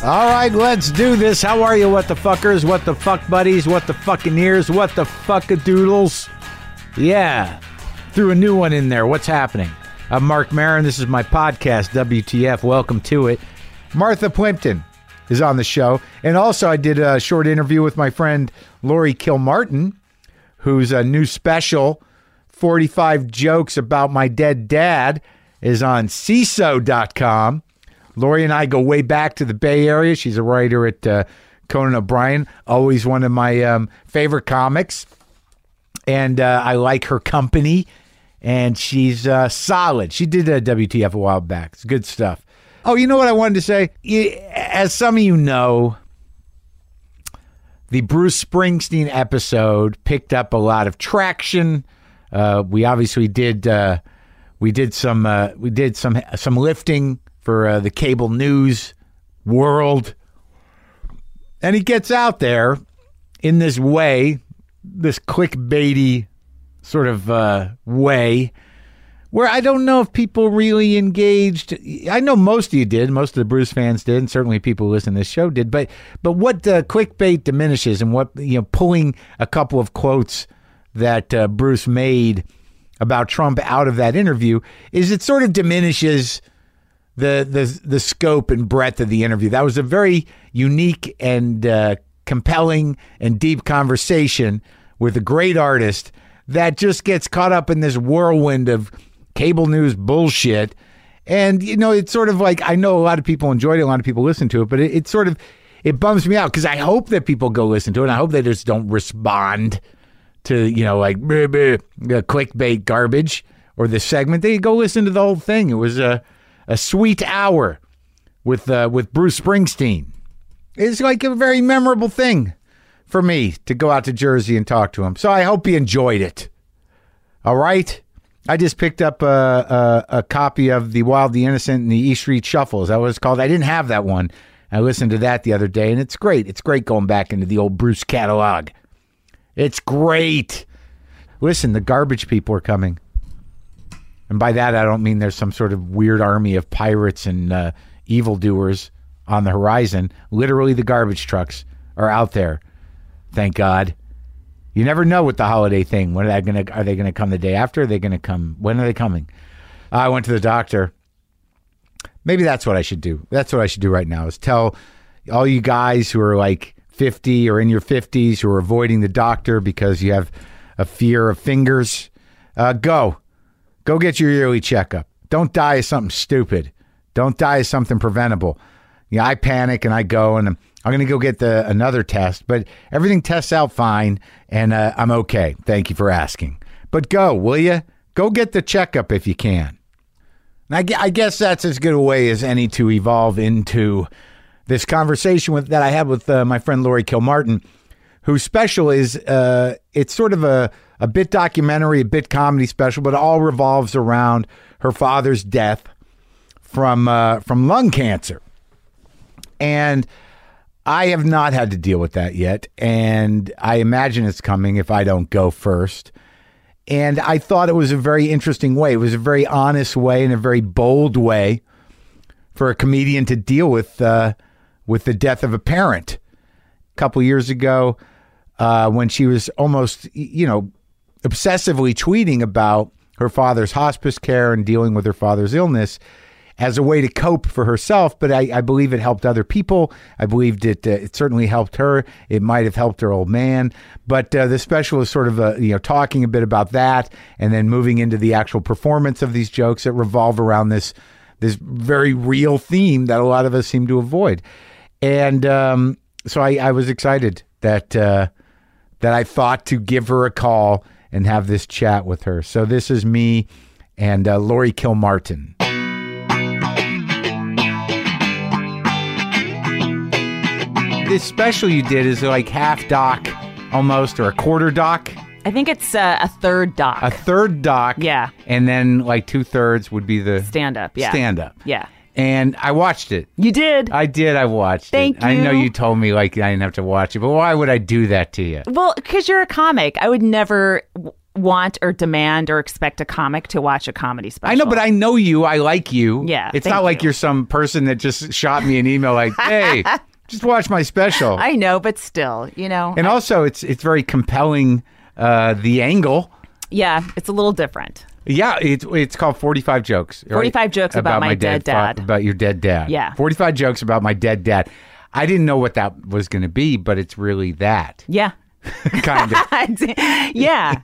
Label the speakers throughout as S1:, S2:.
S1: All right, let's do this. How are you, what the fuckers, what the fuck buddies, what the fucking ears, what the fuckadoodles? Yeah, threw a new one in there. What's happening? I'm Mark Maron. This is my podcast, WTF. Welcome to it. Martha Plimpton is on the show. And also I did a short interview with my friend Lori Kilmartin, whose new special, 45 Jokes About My Dead Dad, is on CISO.com. Lori and I go way back to the Bay Area. She's a writer at Conan O'Brien, always one of my favorite comics. And I like her company, and she's solid. She did a WTF a while back. It's good stuff. Oh, you know what I wanted to say? As some of you know, the Bruce Springsteen episode picked up a lot of traction. We obviously did some lifting for the cable news world. And he gets out there in this way, this clickbaity sort of way, where I don't know if people really engaged. I know most of you did, most of the Bruce fans did, and certainly people who listen to this show did. But what clickbait diminishes, and what, pulling a couple of quotes that Bruce made about Trump out of that interview, is it sort of diminishes the scope and breadth of the interview. That was a very unique and compelling and deep conversation with a great artist that just gets caught up in this whirlwind of cable news bullshit. And, it's sort of like, I know a lot of people enjoyed it, a lot of people listen to it, but it sort of, it bums me out because I hope that people go listen to it. And I hope they just don't respond to, clickbait garbage or the segment. They go listen to the whole thing. It was a sweet hour with Bruce Springsteen. It's like a very memorable thing for me to go out to Jersey and talk to him. So I hope you enjoyed it. All right. I just picked up a copy of The Wild, the Innocent, and the E Street Shuffle. Is that what it's called? I didn't have that one. I listened to that the other day, and it's great. It's great going back into the old Bruce catalog. It's great. Listen, the garbage people are coming. And by that, I don't mean there's some sort of weird army of pirates and evildoers on the horizon. Literally, the garbage trucks are out there. Thank God. You never know with the holiday thing. Are they going to come the day after? Are they going to come? When are they coming? I went to the doctor. Maybe that's what I should do. That's what I should do right now, is tell all you guys who are like 50 or in your 50s who are avoiding the doctor because you have a fear of fingers, go get your yearly checkup. Don't die of something stupid. Don't die of something preventable. I panic and I go, and I'm going to go get another test, but everything tests out fine, and I'm okay. Thank you for asking. But go, will you? Go get the checkup if you can. And I guess that's as good a way as any to evolve into this conversation that I had with my friend Lori Kilmartin, whose special is, it's sort of a bit documentary, a bit comedy special, but it all revolves around her father's death from lung cancer. And I have not had to deal with that yet, and I imagine it's coming if I don't go first. And I thought it was a very interesting way. It was a very honest way and a very bold way for a comedian to deal with the death of a parent. A couple years ago, when she was almost, obsessively tweeting about her father's hospice care and dealing with her father's illness as a way to cope for herself, but I believe it helped other people. I believed it certainly helped her. It might have helped her old man. But the special is sort of talking a bit about that, and then moving into the actual performance of these jokes that revolve around this very real theme that a lot of us seem to avoid. And so I was excited that I thought to give her a call and have this chat with her. So this is me and Lori Kilmartin. This special you did is like half doc almost, or a quarter doc.
S2: I think it's a third doc.
S1: A third doc.
S2: Yeah.
S1: And then like 2/3 would be the
S2: stand-up. Yeah.
S1: Stand-up.
S2: Yeah.
S1: And I watched it.
S2: You did?
S1: I did. I watched
S2: Thank
S1: it.
S2: you.
S1: I know you told me like I didn't have to watch it, but why would I do that to you?
S2: Well, because you're a comic. I would never want or demand or expect a comic to watch a comedy special.
S1: I know, but I know you. I like you.
S2: Yeah,
S1: it's
S2: thank
S1: not like
S2: you.
S1: you're some person that just shot me an email like, "Hey, just watch my special."
S2: I know, but still,
S1: And also, it's very compelling. The angle.
S2: Yeah, it's a little different.
S1: Yeah, it's called 45 Jokes.
S2: 45 Jokes about my dead dad.
S1: About your dead dad.
S2: Yeah.
S1: 45 Jokes about my dead dad. I didn't know what that was going to be, but it's really that.
S2: Yeah.
S1: Kind of.
S2: Yeah.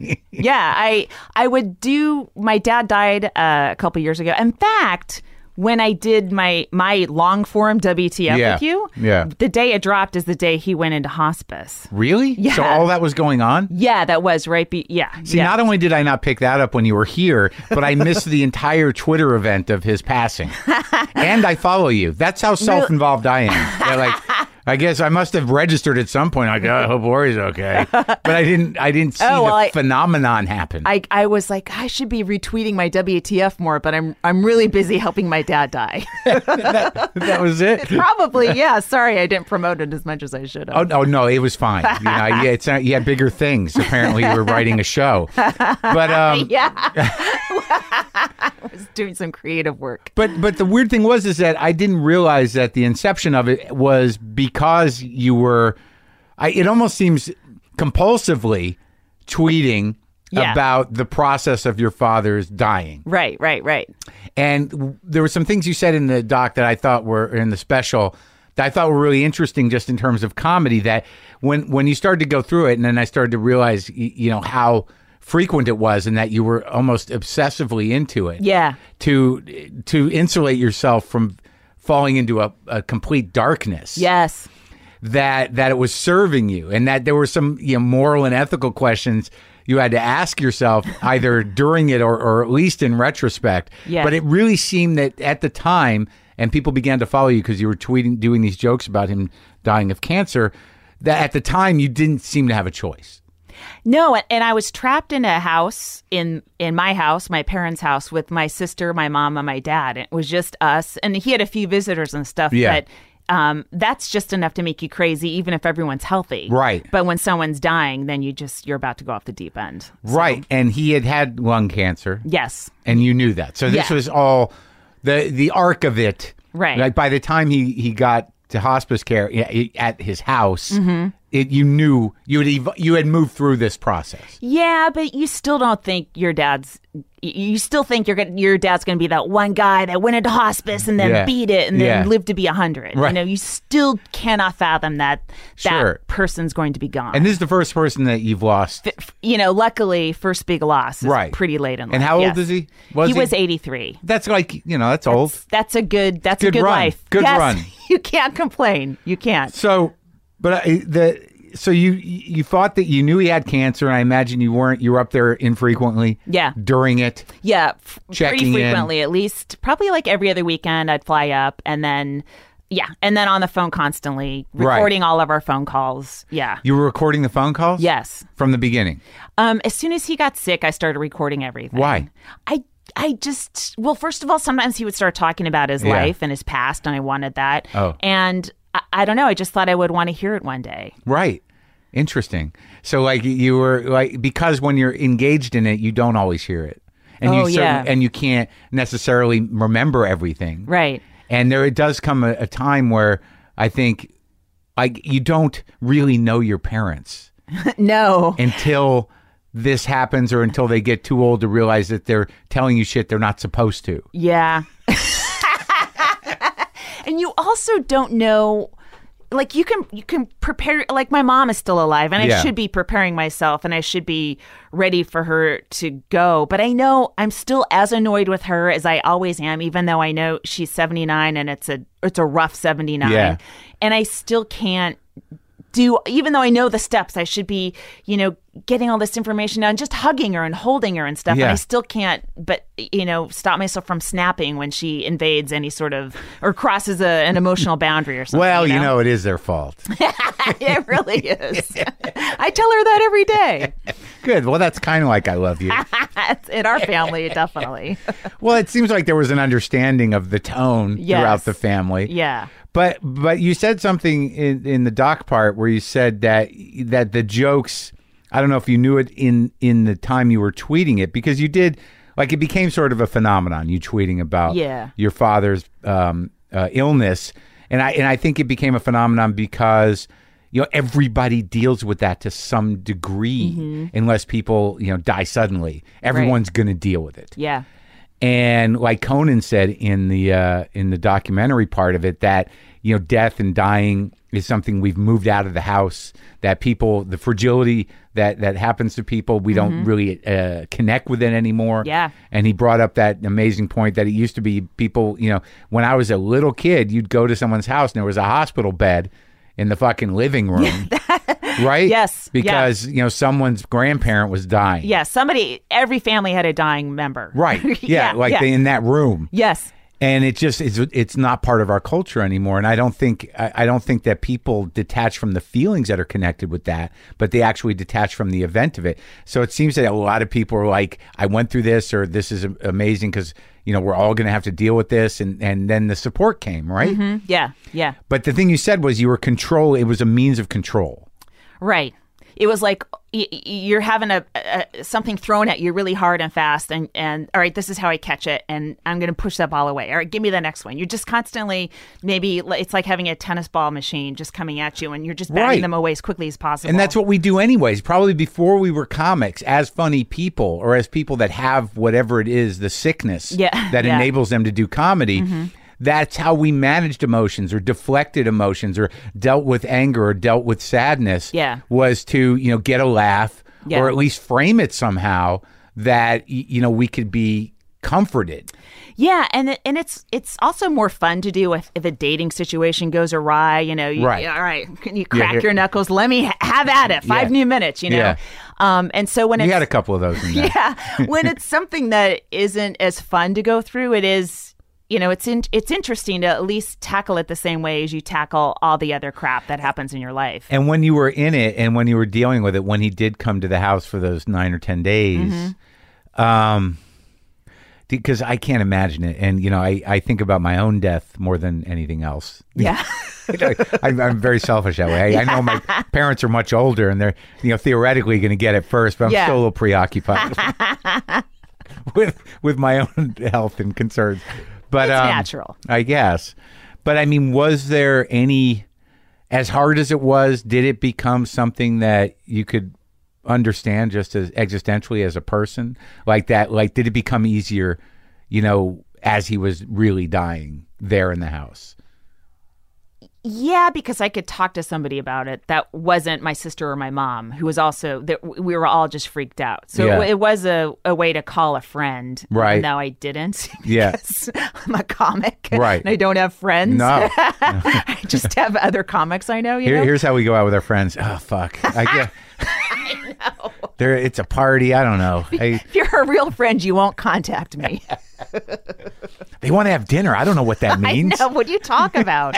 S2: I would do, my dad died a couple years ago. In fact, when I did my long form WTF with you, the day it dropped is the day he went into hospice.
S1: Really?
S2: Yeah.
S1: So all that was going on?
S2: Yeah, that was right.
S1: See, not only did I not pick that up when you were here, but I missed the entire Twitter event of his passing. And I follow you. That's how self-involved I am. Yeah, like, I guess I must have registered at some point. Like, I hope Lori's okay. But I didn't see the phenomenon happen.
S2: I was like, I should be retweeting my WTF more, but I'm really busy helping my dad die.
S1: that was it?
S2: Probably, yeah. Sorry, I didn't promote it as much as I should have.
S1: Oh no, it was fine. You had bigger things. Apparently, you were writing a show. But
S2: yeah. I was doing some creative work.
S1: But the weird thing is that I didn't realize that the inception of it was because you were, it almost seems compulsively tweeting about the process of your father's dying.
S2: Right.
S1: And there were some things you said in the doc that I thought were in the special that I thought were really interesting just in terms of comedy, that when you started to go through it and then I started to realize, how frequent it was and that you were almost obsessively into it.
S2: Yeah.
S1: To insulate yourself from falling into a complete darkness.
S2: Yes.
S1: That it was serving you, and that there were some moral and ethical questions you had to ask yourself either during it or at least in retrospect.
S2: Yeah.
S1: But it really seemed that at the time, and people began to follow you because you were doing these jokes about him dying of cancer, that at the time you didn't seem to have a choice.
S2: No, and I was trapped in a house, in my house, my parents' house, with my sister, my mom, and my dad. It was just us, and he had a few visitors and stuff, but that's just enough to make you crazy, even if everyone's healthy.
S1: Right.
S2: But when someone's dying, then you're about to go off the deep end. So.
S1: Right, and he had lung cancer.
S2: Yes.
S1: And you knew that. So this was all the arc of it.
S2: Right.
S1: Like by the time he got to hospice care at his house, you knew you had moved through this process.
S2: Yeah, but you still don't think you still think your dad's going to be that one guy that went into hospice and then beat it and then lived to be 100.
S1: Right.
S2: You still cannot fathom that person's going to be gone.
S1: And this is the first person that you've lost.
S2: Luckily, first big loss is pretty late in life.
S1: And how old is he?
S2: He was 83.
S1: That's that's old.
S2: That's a good run.
S1: Life. Good run.
S2: You can't complain. You can't.
S1: So, but So you thought that you knew he had cancer, and I imagine you weren't. You were up there infrequently.
S2: Yeah.
S1: During it.
S2: Yeah,
S1: checking
S2: pretty frequently, at least probably like every other weekend. I'd fly up, and then on the phone constantly, recording all of our phone calls. Yeah.
S1: You were recording the phone calls?
S2: Yes.
S1: From the beginning.
S2: As soon as he got sick, I started recording everything.
S1: Why?
S2: First of all, sometimes he would start talking about his life and his past, and I wanted that.
S1: Oh.
S2: And I don't know. I just thought I would want to hear it one day.
S1: Right. Interesting. So you were because when you're engaged in it, you don't always hear it. And and you can't necessarily remember everything.
S2: Right.
S1: And it does come a time where I think you don't really know your parents.
S2: No.
S1: Until this happens or until they get too old to realize that they're telling you shit they're not supposed to.
S2: Yeah. And you also don't know, like you can prepare, like my mom is still alive and I should be preparing myself and I should be ready for her to go. But I know I'm still as annoyed with her as I always am, even though I know she's 79 and it's a rough 79.
S1: Yeah.
S2: And I still can't even though I know the steps, I should be, getting all this information down, just hugging her and holding her and stuff.
S1: Yeah.
S2: And I still can't, but, stop myself from snapping when she invades any sort of, or crosses an emotional boundary or something.
S1: Well, it is their fault.
S2: It really is. I tell her that every day.
S1: Good. Well, that's kind of like I love you.
S2: In our family, definitely.
S1: Well, it seems like there was an understanding of the tone throughout the family.
S2: Yeah.
S1: But you said something in the doc part where you said that the jokes I don't know if you knew it in the time you were tweeting it, because you did, like, it became sort of a phenomenon, you tweeting about your father's illness. And I think it became a phenomenon because, everybody deals with that to some degree, unless people, die suddenly. Everyone's going to deal with it.
S2: Yeah.
S1: And like Conan said in the documentary part of it, that, death and dying is something we've moved out of the house, that people, the fragility that happens to people, we don't really connect with it anymore.
S2: Yeah.
S1: And he brought up that amazing point that it used to be people, when I was a little kid, you'd go to someone's house and there was a hospital bed in the fucking living room. Right?
S2: Yes.
S1: Because, someone's grandparent was dying.
S2: Yeah. Every family had a dying member.
S1: Right. Yeah. In that room.
S2: Yes.
S1: And it's not part of our culture anymore. And I don't think that people detach from the feelings that are connected with that, but they actually detach from the event of it. So it seems that a lot of people are like, I went through this, or this is amazing because, we're all going to have to deal with this. And then the support came, right?
S2: Mm-hmm. Yeah. Yeah.
S1: But the thing you said was you were it was a means of control.
S2: Right. It was like you're having something thrown at you really hard and fast, and all right, this is how I catch it, and I'm going to push that ball away. All right, give me the next one. You're just constantly, maybe it's like having a tennis ball machine just coming at you, and you're just batting them away as quickly as possible.
S1: And that's what we do anyways. Probably before we were comics, as funny people, or as people that have whatever it is, the sickness that enables them to do comedy. Mm-hmm. That's how we managed emotions, or deflected emotions, or dealt with anger, or dealt with sadness.
S2: Yeah.
S1: Was to, get a laugh, or at least frame it somehow that, we could be comforted.
S2: Yeah, and it's also more fun to do if a dating situation goes awry.
S1: Right.
S2: All right, you crack your knuckles. Let me have at it. 5 new minutes.
S1: Yeah.
S2: And so when
S1: you had a couple of those in there.
S2: Yeah, when it's something that isn't as fun to go through, it is. It's interesting to at least tackle it the same way as you tackle all the other crap that happens in your life. And
S1: when you were in it, and when you were dealing with it, when he did come to the house for those 9 or 10 days, because I can't imagine it. And, I think about my own death more than anything else.
S2: Yeah.
S1: I'm very selfish that way. I know my parents are much older, and they're, theoretically going to get it first, but I'm still a little preoccupied with my own health and concerns. But
S2: it's natural,
S1: I guess. But I mean, was there any, as hard as it was, did it become something that you could understand just as existentially as a person? Like that, did it become easier, as he was really dying there in the house?
S2: Yeah, because I could talk to somebody about it that wasn't my sister or my mom, who was also, that we were all just freaked out. So it was a way to call a friend.
S1: Right.
S2: And now I didn't, because I'm a comic.
S1: Right.
S2: And I don't have friends.
S1: No.
S2: I just have other comics I know,
S1: Here's how we go out with our friends. Oh, fuck. I
S2: know.
S1: It's a party. I don't know.
S2: If you're a real friend, you won't contact me.
S1: They want to have dinner. I don't know what that means.
S2: I know. What do you talk about?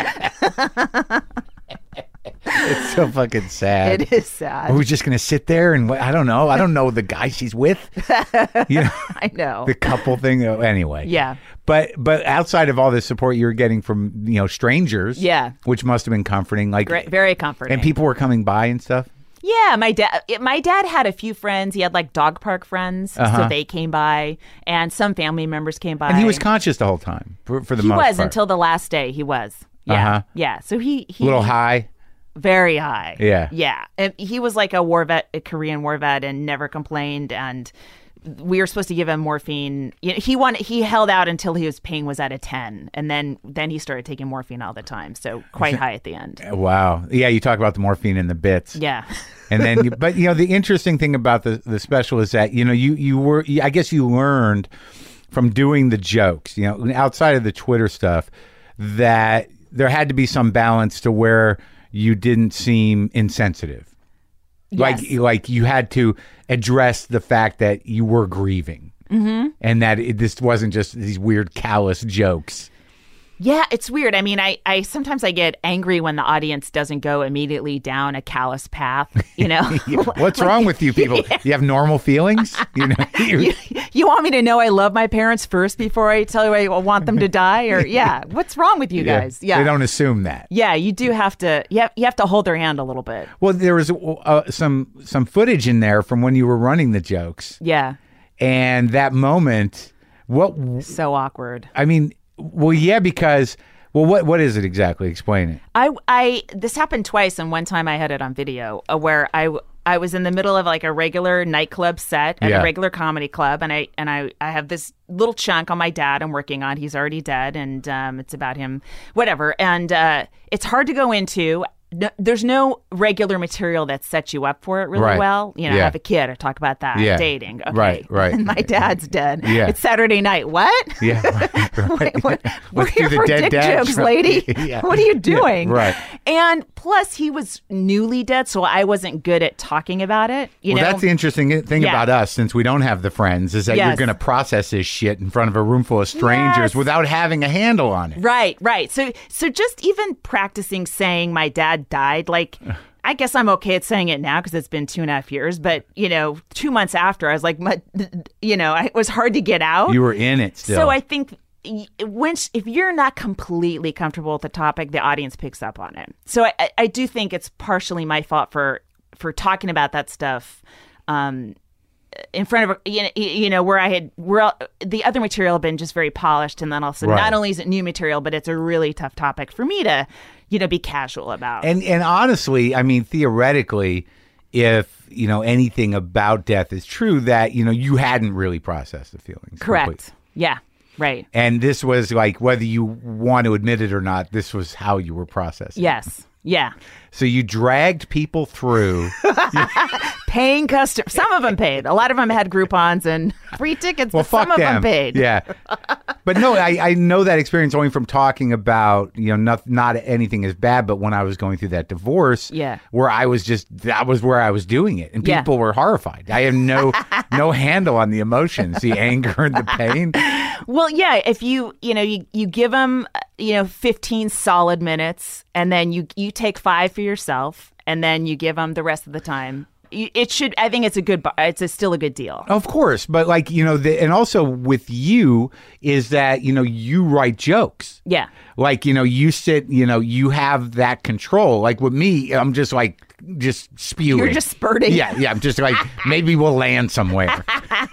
S1: It's so fucking sad.
S2: It is sad.
S1: We're just going to sit there and I don't know. I don't know the guy she's with.
S2: I know.
S1: The couple thing. Anyway.
S2: Yeah.
S1: But outside of all this support you were getting from, strangers.
S2: Yeah.
S1: Which must have been comforting.
S2: Very comforting.
S1: And people were coming by and stuff.
S2: Yeah, my dad had a few friends. He had dog park friends, so they came by, and some family members came by.
S1: And he was conscious the whole time, for the most part.
S2: He was until the last day. He was. Yeah, yeah. So he
S1: a little high.
S2: Very high.
S1: Yeah,
S2: yeah. And he was like a war vet, a Korean war vet, and never complained. And we were supposed to give him morphine. He held out until his pain was at a 10, and then he started taking morphine all the time. So quite high at the end.
S1: Wow. Yeah, you talk about the morphine and the bits.
S2: Yeah.
S1: And then, but the interesting thing about the special is that I guess you learned from doing the jokes, outside of the Twitter stuff, that there had to be some balance to where you didn't seem insensitive.
S2: Yes.
S1: Like you had to address the fact that you were grieving, and that this wasn't just these weird callous jokes.
S2: Yeah, it's weird. I mean, I sometimes I get angry when the audience doesn't go immediately down a callous path, you know?
S1: What's wrong with you people? Yeah. You have normal feelings? You know,
S2: you want me to know I love my parents first before I tell you I want them to die? Or what's wrong with you guys? Yeah.
S1: They don't assume that.
S2: Yeah, you do have to you have to hold their hand a little bit.
S1: Well, there was some footage in there from when you were running the jokes.
S2: Yeah.
S1: And that moment,
S2: so awkward.
S1: I mean, well, yeah, because what is it exactly? Explain it.
S2: I this happened twice, and one time I had it on video where I was in the middle of like a regular nightclub set at a regular comedy club, and I have this little chunk on my dad I'm working on. He's already dead, and it's about him, whatever. And it's hard to go into. No, there's no regular material that sets you up for it really well. You know, have a kid or talk about that, dating. Okay.
S1: Right.
S2: And my dad's dead.
S1: Yeah.
S2: It's Saturday night. What?
S1: Yeah. Right.
S2: We're here for dick jokes, lady. What are you doing?
S1: Right.
S2: And plus, he was newly dead, so I wasn't good at talking about it. You know?
S1: That's the interesting thing about us, since we don't have the friends, is that you're going to process this shit in front of a room full of strangers without having a handle on it.
S2: Right. So just even practicing saying my dad died, like, I guess I'm okay at saying it now because it's been 2.5 years, but 2 months after I was like, it was hard to get out.
S1: You were in it still.
S2: So I think if you're not completely comfortable with the topic, the audience picks up on it. So I do think it's partially my fault for talking about that stuff in front of where the other material had been just very polished, and then also not only is it new material, but it's a really tough topic for me to be casual about.
S1: And honestly, I mean, theoretically, if anything about death is true, that you hadn't really processed the feelings.
S2: Correct.
S1: Completely.
S2: Yeah. Right.
S1: And this was like, whether you want to admit it or not, this was how you were processing.
S2: Yes. Yeah.
S1: So you dragged people through.
S2: Paying customers. Some of them paid. A lot of them had Groupons and free tickets, but some of them paid.
S1: Yeah. But no, I know that experience only from talking about, not anything is bad, but when I was going through that divorce, where I was that was where I was doing it. And people were horrified. I have no handle on the emotions, the anger and the pain.
S2: Well, yeah, if you give them, 15 solid minutes, and then you take 5 for yourself, and then you give them the rest of the time. I think it's still a good deal.
S1: Of course. But and also with you is that, you write jokes.
S2: Yeah.
S1: Like, you sit, you have that control. Like with me, I'm just spewing.
S2: You're just spurting.
S1: Yeah. I'm just like, maybe we'll land somewhere.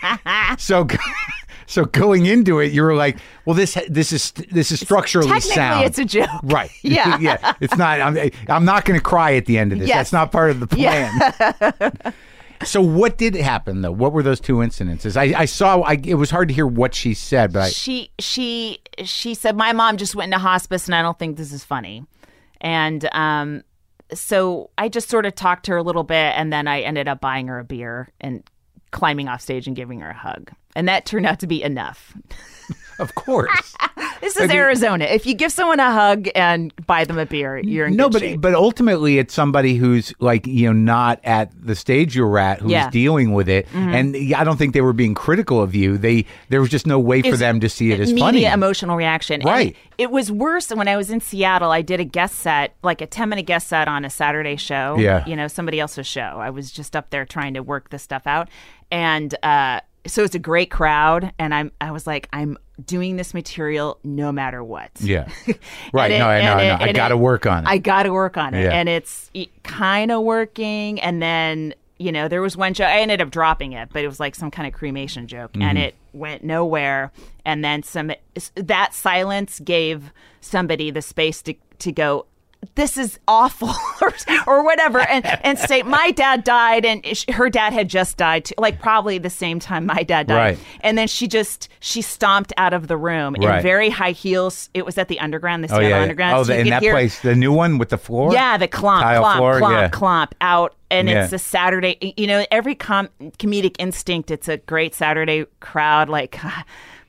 S1: So going into it, you were like, well, this is structurally sound.
S2: Technically, it's a joke.
S1: Right.
S2: Yeah.
S1: Yeah. It's not. I'm not going to cry at the end of this.
S2: Yes.
S1: That's not part of the plan. Yeah. So what did happen though? What were those two incidences? I saw. It was hard to hear what she said, but
S2: she said my mom just went into hospice, and I don't think this is funny. And so I just sort of talked to her a little bit, and then I ended up buying her a beer and climbing off stage and giving her a hug. And that turned out to be enough.
S1: Of course.
S2: This is Arizona. If you give someone a hug and buy them a beer, you're in good shape.
S1: But ultimately it's somebody who's like, not at the stage you're at, who's dealing with it. Mm-hmm. And I don't think they were being critical of you. There was just no way for them to see it as funny.
S2: Immediate emotional reaction.
S1: Right.
S2: And it was worse when I was in Seattle. I did a guest set, like a 10-minute guest set on a Saturday show.
S1: Yeah.
S2: Somebody else's show. I was just up there trying to work this stuff out. And so it's a great crowd, and I was like, I'm doing this material no matter what.
S1: Yeah, right. I know. I got to work on it.
S2: I got to work on it,
S1: yeah.
S2: And it's kind of working. And then there was one joke. I ended up dropping it, but it was like some kind of cremation joke, and it went nowhere. And then that silence gave somebody the space to go, this is awful or whatever, and say my dad died, and her dad had just died too, like probably the same time my dad died.
S1: Right.
S2: And then she stomped out of the room in very high heels. It was at the Underground, the Seattle Underground.
S1: Oh, in that place, the new one with the floor?
S2: Yeah, the clomp out. And it's a Saturday, every comedic instinct, it's a great Saturday crowd, like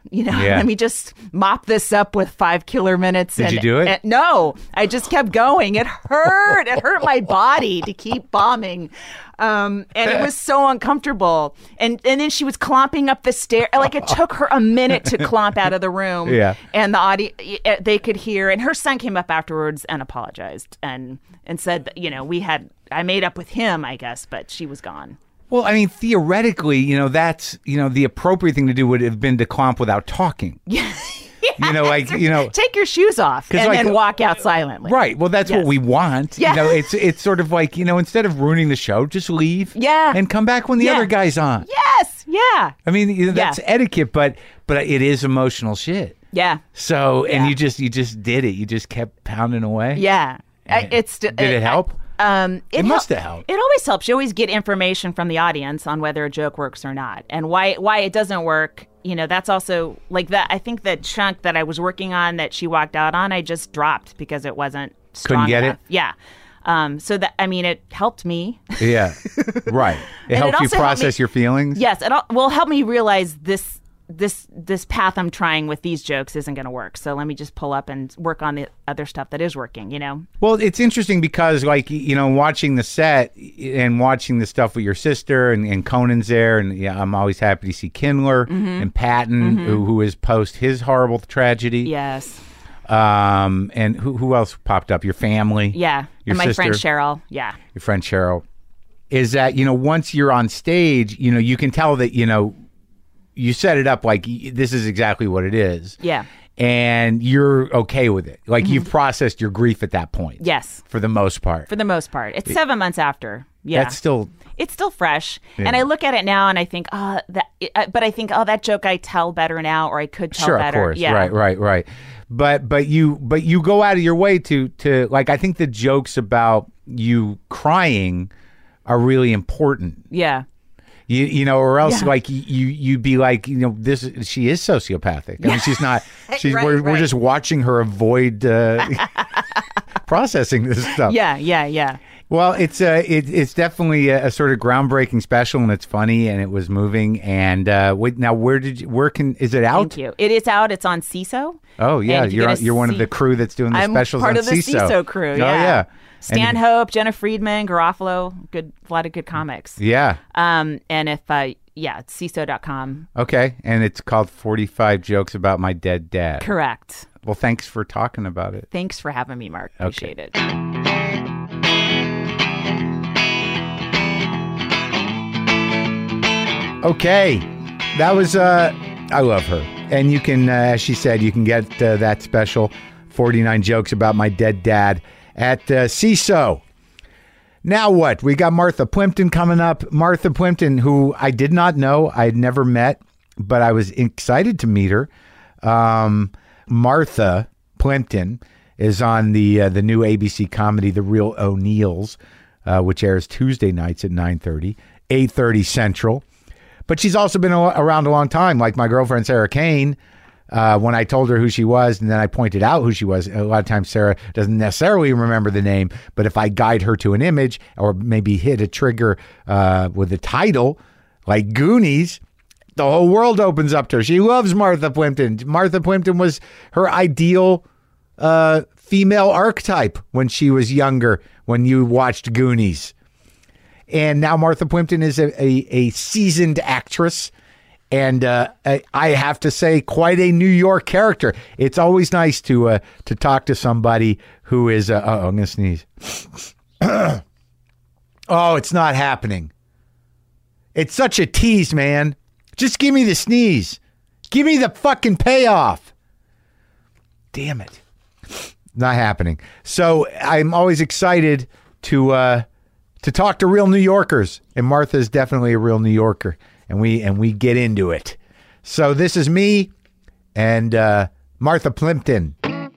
S2: let me just mop this up with 5 killer minutes.
S1: Did you do it?
S2: No, I just kept going. It hurt. It hurt my body to keep bombing. And it was so uncomfortable. And then she was clomping up the stair. Like, it took her a minute to clomp out of the room.
S1: Yeah.
S2: And the audience, they could hear. And her son came up afterwards and apologized and said that, I made up with him, I guess, but she was gone.
S1: Well, I mean, theoretically, that's, the appropriate thing to do would have been to clomp without talking.
S2: Yeah.
S1: Take
S2: your shoes off and then walk out silently.
S1: Right. Well, that's what we want.
S2: Yeah.
S1: It's sort of like, instead of ruining the show, just leave.
S2: Yeah.
S1: And come back when the other guy's on.
S2: Yes. Yeah.
S1: I mean, that's etiquette, but it is emotional shit.
S2: Yeah.
S1: So, and you just did it. You just kept pounding away.
S2: Yeah.
S1: Did it help? It must have helped.
S2: It always helps. You always get information from the audience on whether a joke works or not, and why it doesn't work. That's also like that. I think the chunk that I was working on that she walked out on, I just dropped because it wasn't strong
S1: Couldn't get
S2: enough.
S1: it?
S2: Yeah. So that, it helped me.
S1: Yeah. Right. It helped you process your feelings.
S2: Yes. It will help me realize this path I'm trying with these jokes isn't going to work. So let me just pull up and work on the other stuff that is working,
S1: Well, it's interesting because, watching the set and watching the stuff with your sister and Conan's there, and I'm always happy to see Kindler and Patton, who is post his horrible tragedy.
S2: Yes.
S1: And who else popped up? Your family.
S2: Yeah.
S1: Your
S2: and my
S1: sister,
S2: friend Cheryl. Yeah.
S1: Your friend Cheryl. Is that, once you're on stage, you can tell that, you set it up like this is exactly what it is.
S2: Yeah.
S1: And you're okay with it. Like you've processed your grief at that point.
S2: Yes.
S1: For the most part.
S2: For the most part. It's 7 months after. Yeah.
S1: It's still
S2: fresh.
S1: Yeah.
S2: And I look at it now and I think, that joke I tell better now, or I could tell better.
S1: Sure, of course.
S2: Yeah.
S1: Right. But you go out of your way to I think the jokes about you crying are really important.
S2: Yeah.
S1: Or else you'd be like, she is sociopathic. I mean, she's not. We're just watching her avoid processing this stuff.
S2: Yeah.
S1: Well, it's definitely a sort of groundbreaking special, and it's funny, and it was moving. And now, is it out?
S2: Thank you. It is out. It's on CISO.
S1: Oh yeah, you're one of the crew that's doing the specials on CISO.
S2: I'm part of the CISO crew. Yeah.
S1: Oh yeah.
S2: Stanhope, Jenna Friedman, Garofalo, a lot of good comics.
S1: Yeah.
S2: And if it's CISO.com.
S1: Okay, and it's called 45 Jokes About My Dead Dad.
S2: Correct.
S1: Well, thanks for talking about it.
S2: Thanks for having me, Mark. Appreciate it.
S1: Okay, that was I love her, and you can, as she said, you can get that special 49 Jokes About My Dead Dad at CISO. Now what? We got Martha Plimpton coming up. Martha Plimpton, who I did not know, I had never met, but I was excited to meet her. Martha Plimpton is on the new ABC comedy, The Real O'Neills, which airs Tuesday nights at 9:30, 8:30 Central. But she's also been around a long time, like my girlfriend Sarah Kane. When I told her who she was, and then I pointed out who she was, a lot of times Sarah doesn't necessarily remember the name, but if I guide her to an image or maybe hit a trigger with a title, like Goonies, the whole world opens up to her. She loves Martha Plimpton. Martha Plimpton was her ideal female archetype when she was younger, when you watched Goonies. And now Martha Plimpton is a seasoned actress. And I have to say, quite a New York character. It's always nice to talk to somebody who is. I'm gonna sneeze. Oh, it's not happening. It's such a tease, man. Just give me the sneeze. Give me the fucking payoff. Damn it, not happening. So I'm always excited to talk to real New Yorkers, and Martha is definitely a real New Yorker. And we get into it. So this is me and Martha Plimpton.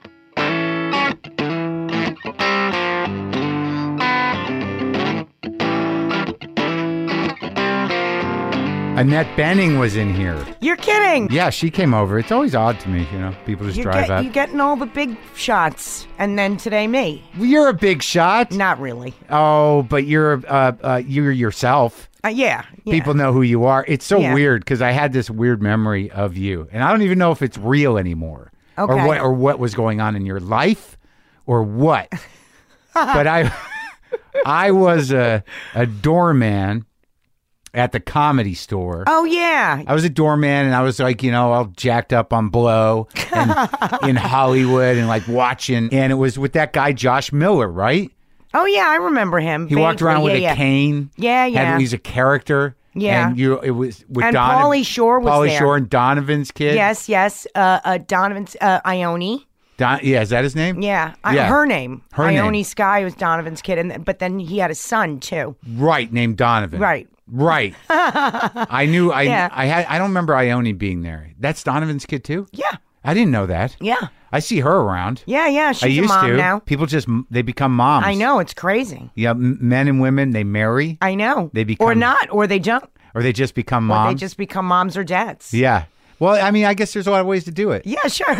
S1: Annette Bening was in here.
S3: You're kidding.
S1: Yeah, she came over. It's always odd to me, people just drive up.
S3: You're getting all the big shots, and then today me.
S1: Well, you're a big shot.
S3: Not really.
S1: Oh, but you're yourself.
S3: Yeah.
S1: People know who you are. It's so
S3: Yeah.
S1: weird because I had this weird memory of you, and I don't even know if it's real anymore,
S3: Okay.
S1: or what was going on in your life, or what. But I was a doorman at the Comedy Store.
S3: Oh, yeah.
S1: I was a doorman, and I was like, all jacked up on blow and in Hollywood and like watching. And it was with that guy, Josh Miller, right?
S3: Oh, yeah, I remember him.
S1: He walked around with a cane.
S3: Yeah, yeah.
S1: He's a character.
S3: Yeah.
S1: And it was with
S3: And
S1: Donovan.
S3: Pauly Shore was
S1: Pauly
S3: there.
S1: Shore and Donovan's kid.
S3: Yes. Donovan's Ione.
S1: Is that his name?
S3: Yeah.
S1: Yeah.
S3: Her name.
S1: Her name.
S3: Ione Sky was Donovan's kid, but then he had a son, too.
S1: Right, named Donovan.
S3: Right.
S1: Right. I knew.
S3: Yeah.
S1: I don't remember Ione being there. That's Donovan's kid too.
S3: Yeah.
S1: I didn't know that.
S3: Yeah.
S1: I see her around.
S3: Yeah. She's
S1: I used
S3: a mom
S1: to.
S3: now.
S1: People they become moms.
S3: I know. It's crazy.
S1: Yeah, men and women, they marry.
S3: I know.
S1: They become-
S3: Or not. Or they don't.
S1: Or they just become
S3: Or
S1: moms.
S3: they just become moms or dads.
S1: Yeah. Well, I mean, I guess there's a lot of ways to do it.
S3: Yeah, sure.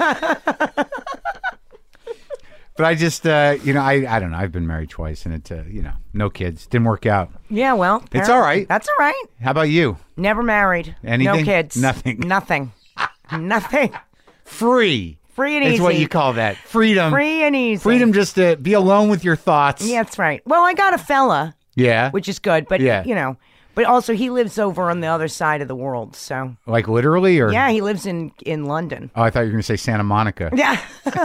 S1: But I just, I don't know. I've been married twice, and it's, no kids. Didn't work out.
S3: Yeah, well.
S1: It's all right.
S3: That's all right.
S1: How about you?
S3: Never married.
S1: Anything?
S3: No kids.
S1: Nothing.
S3: Nothing. Nothing.
S1: Free.
S3: Free and
S1: That's
S3: easy.
S1: what you call that. Freedom.
S3: Free and easy.
S1: Freedom just to be alone with your thoughts.
S3: Yeah, that's right. Well, I got a fella,
S1: Yeah.
S3: which is good, but,
S1: Yeah.
S3: but also he lives over on the other side of the world, so.
S1: Like literally, or?
S3: Yeah, he lives in London.
S1: Oh, I thought you were going to say Santa Monica.
S3: Yeah.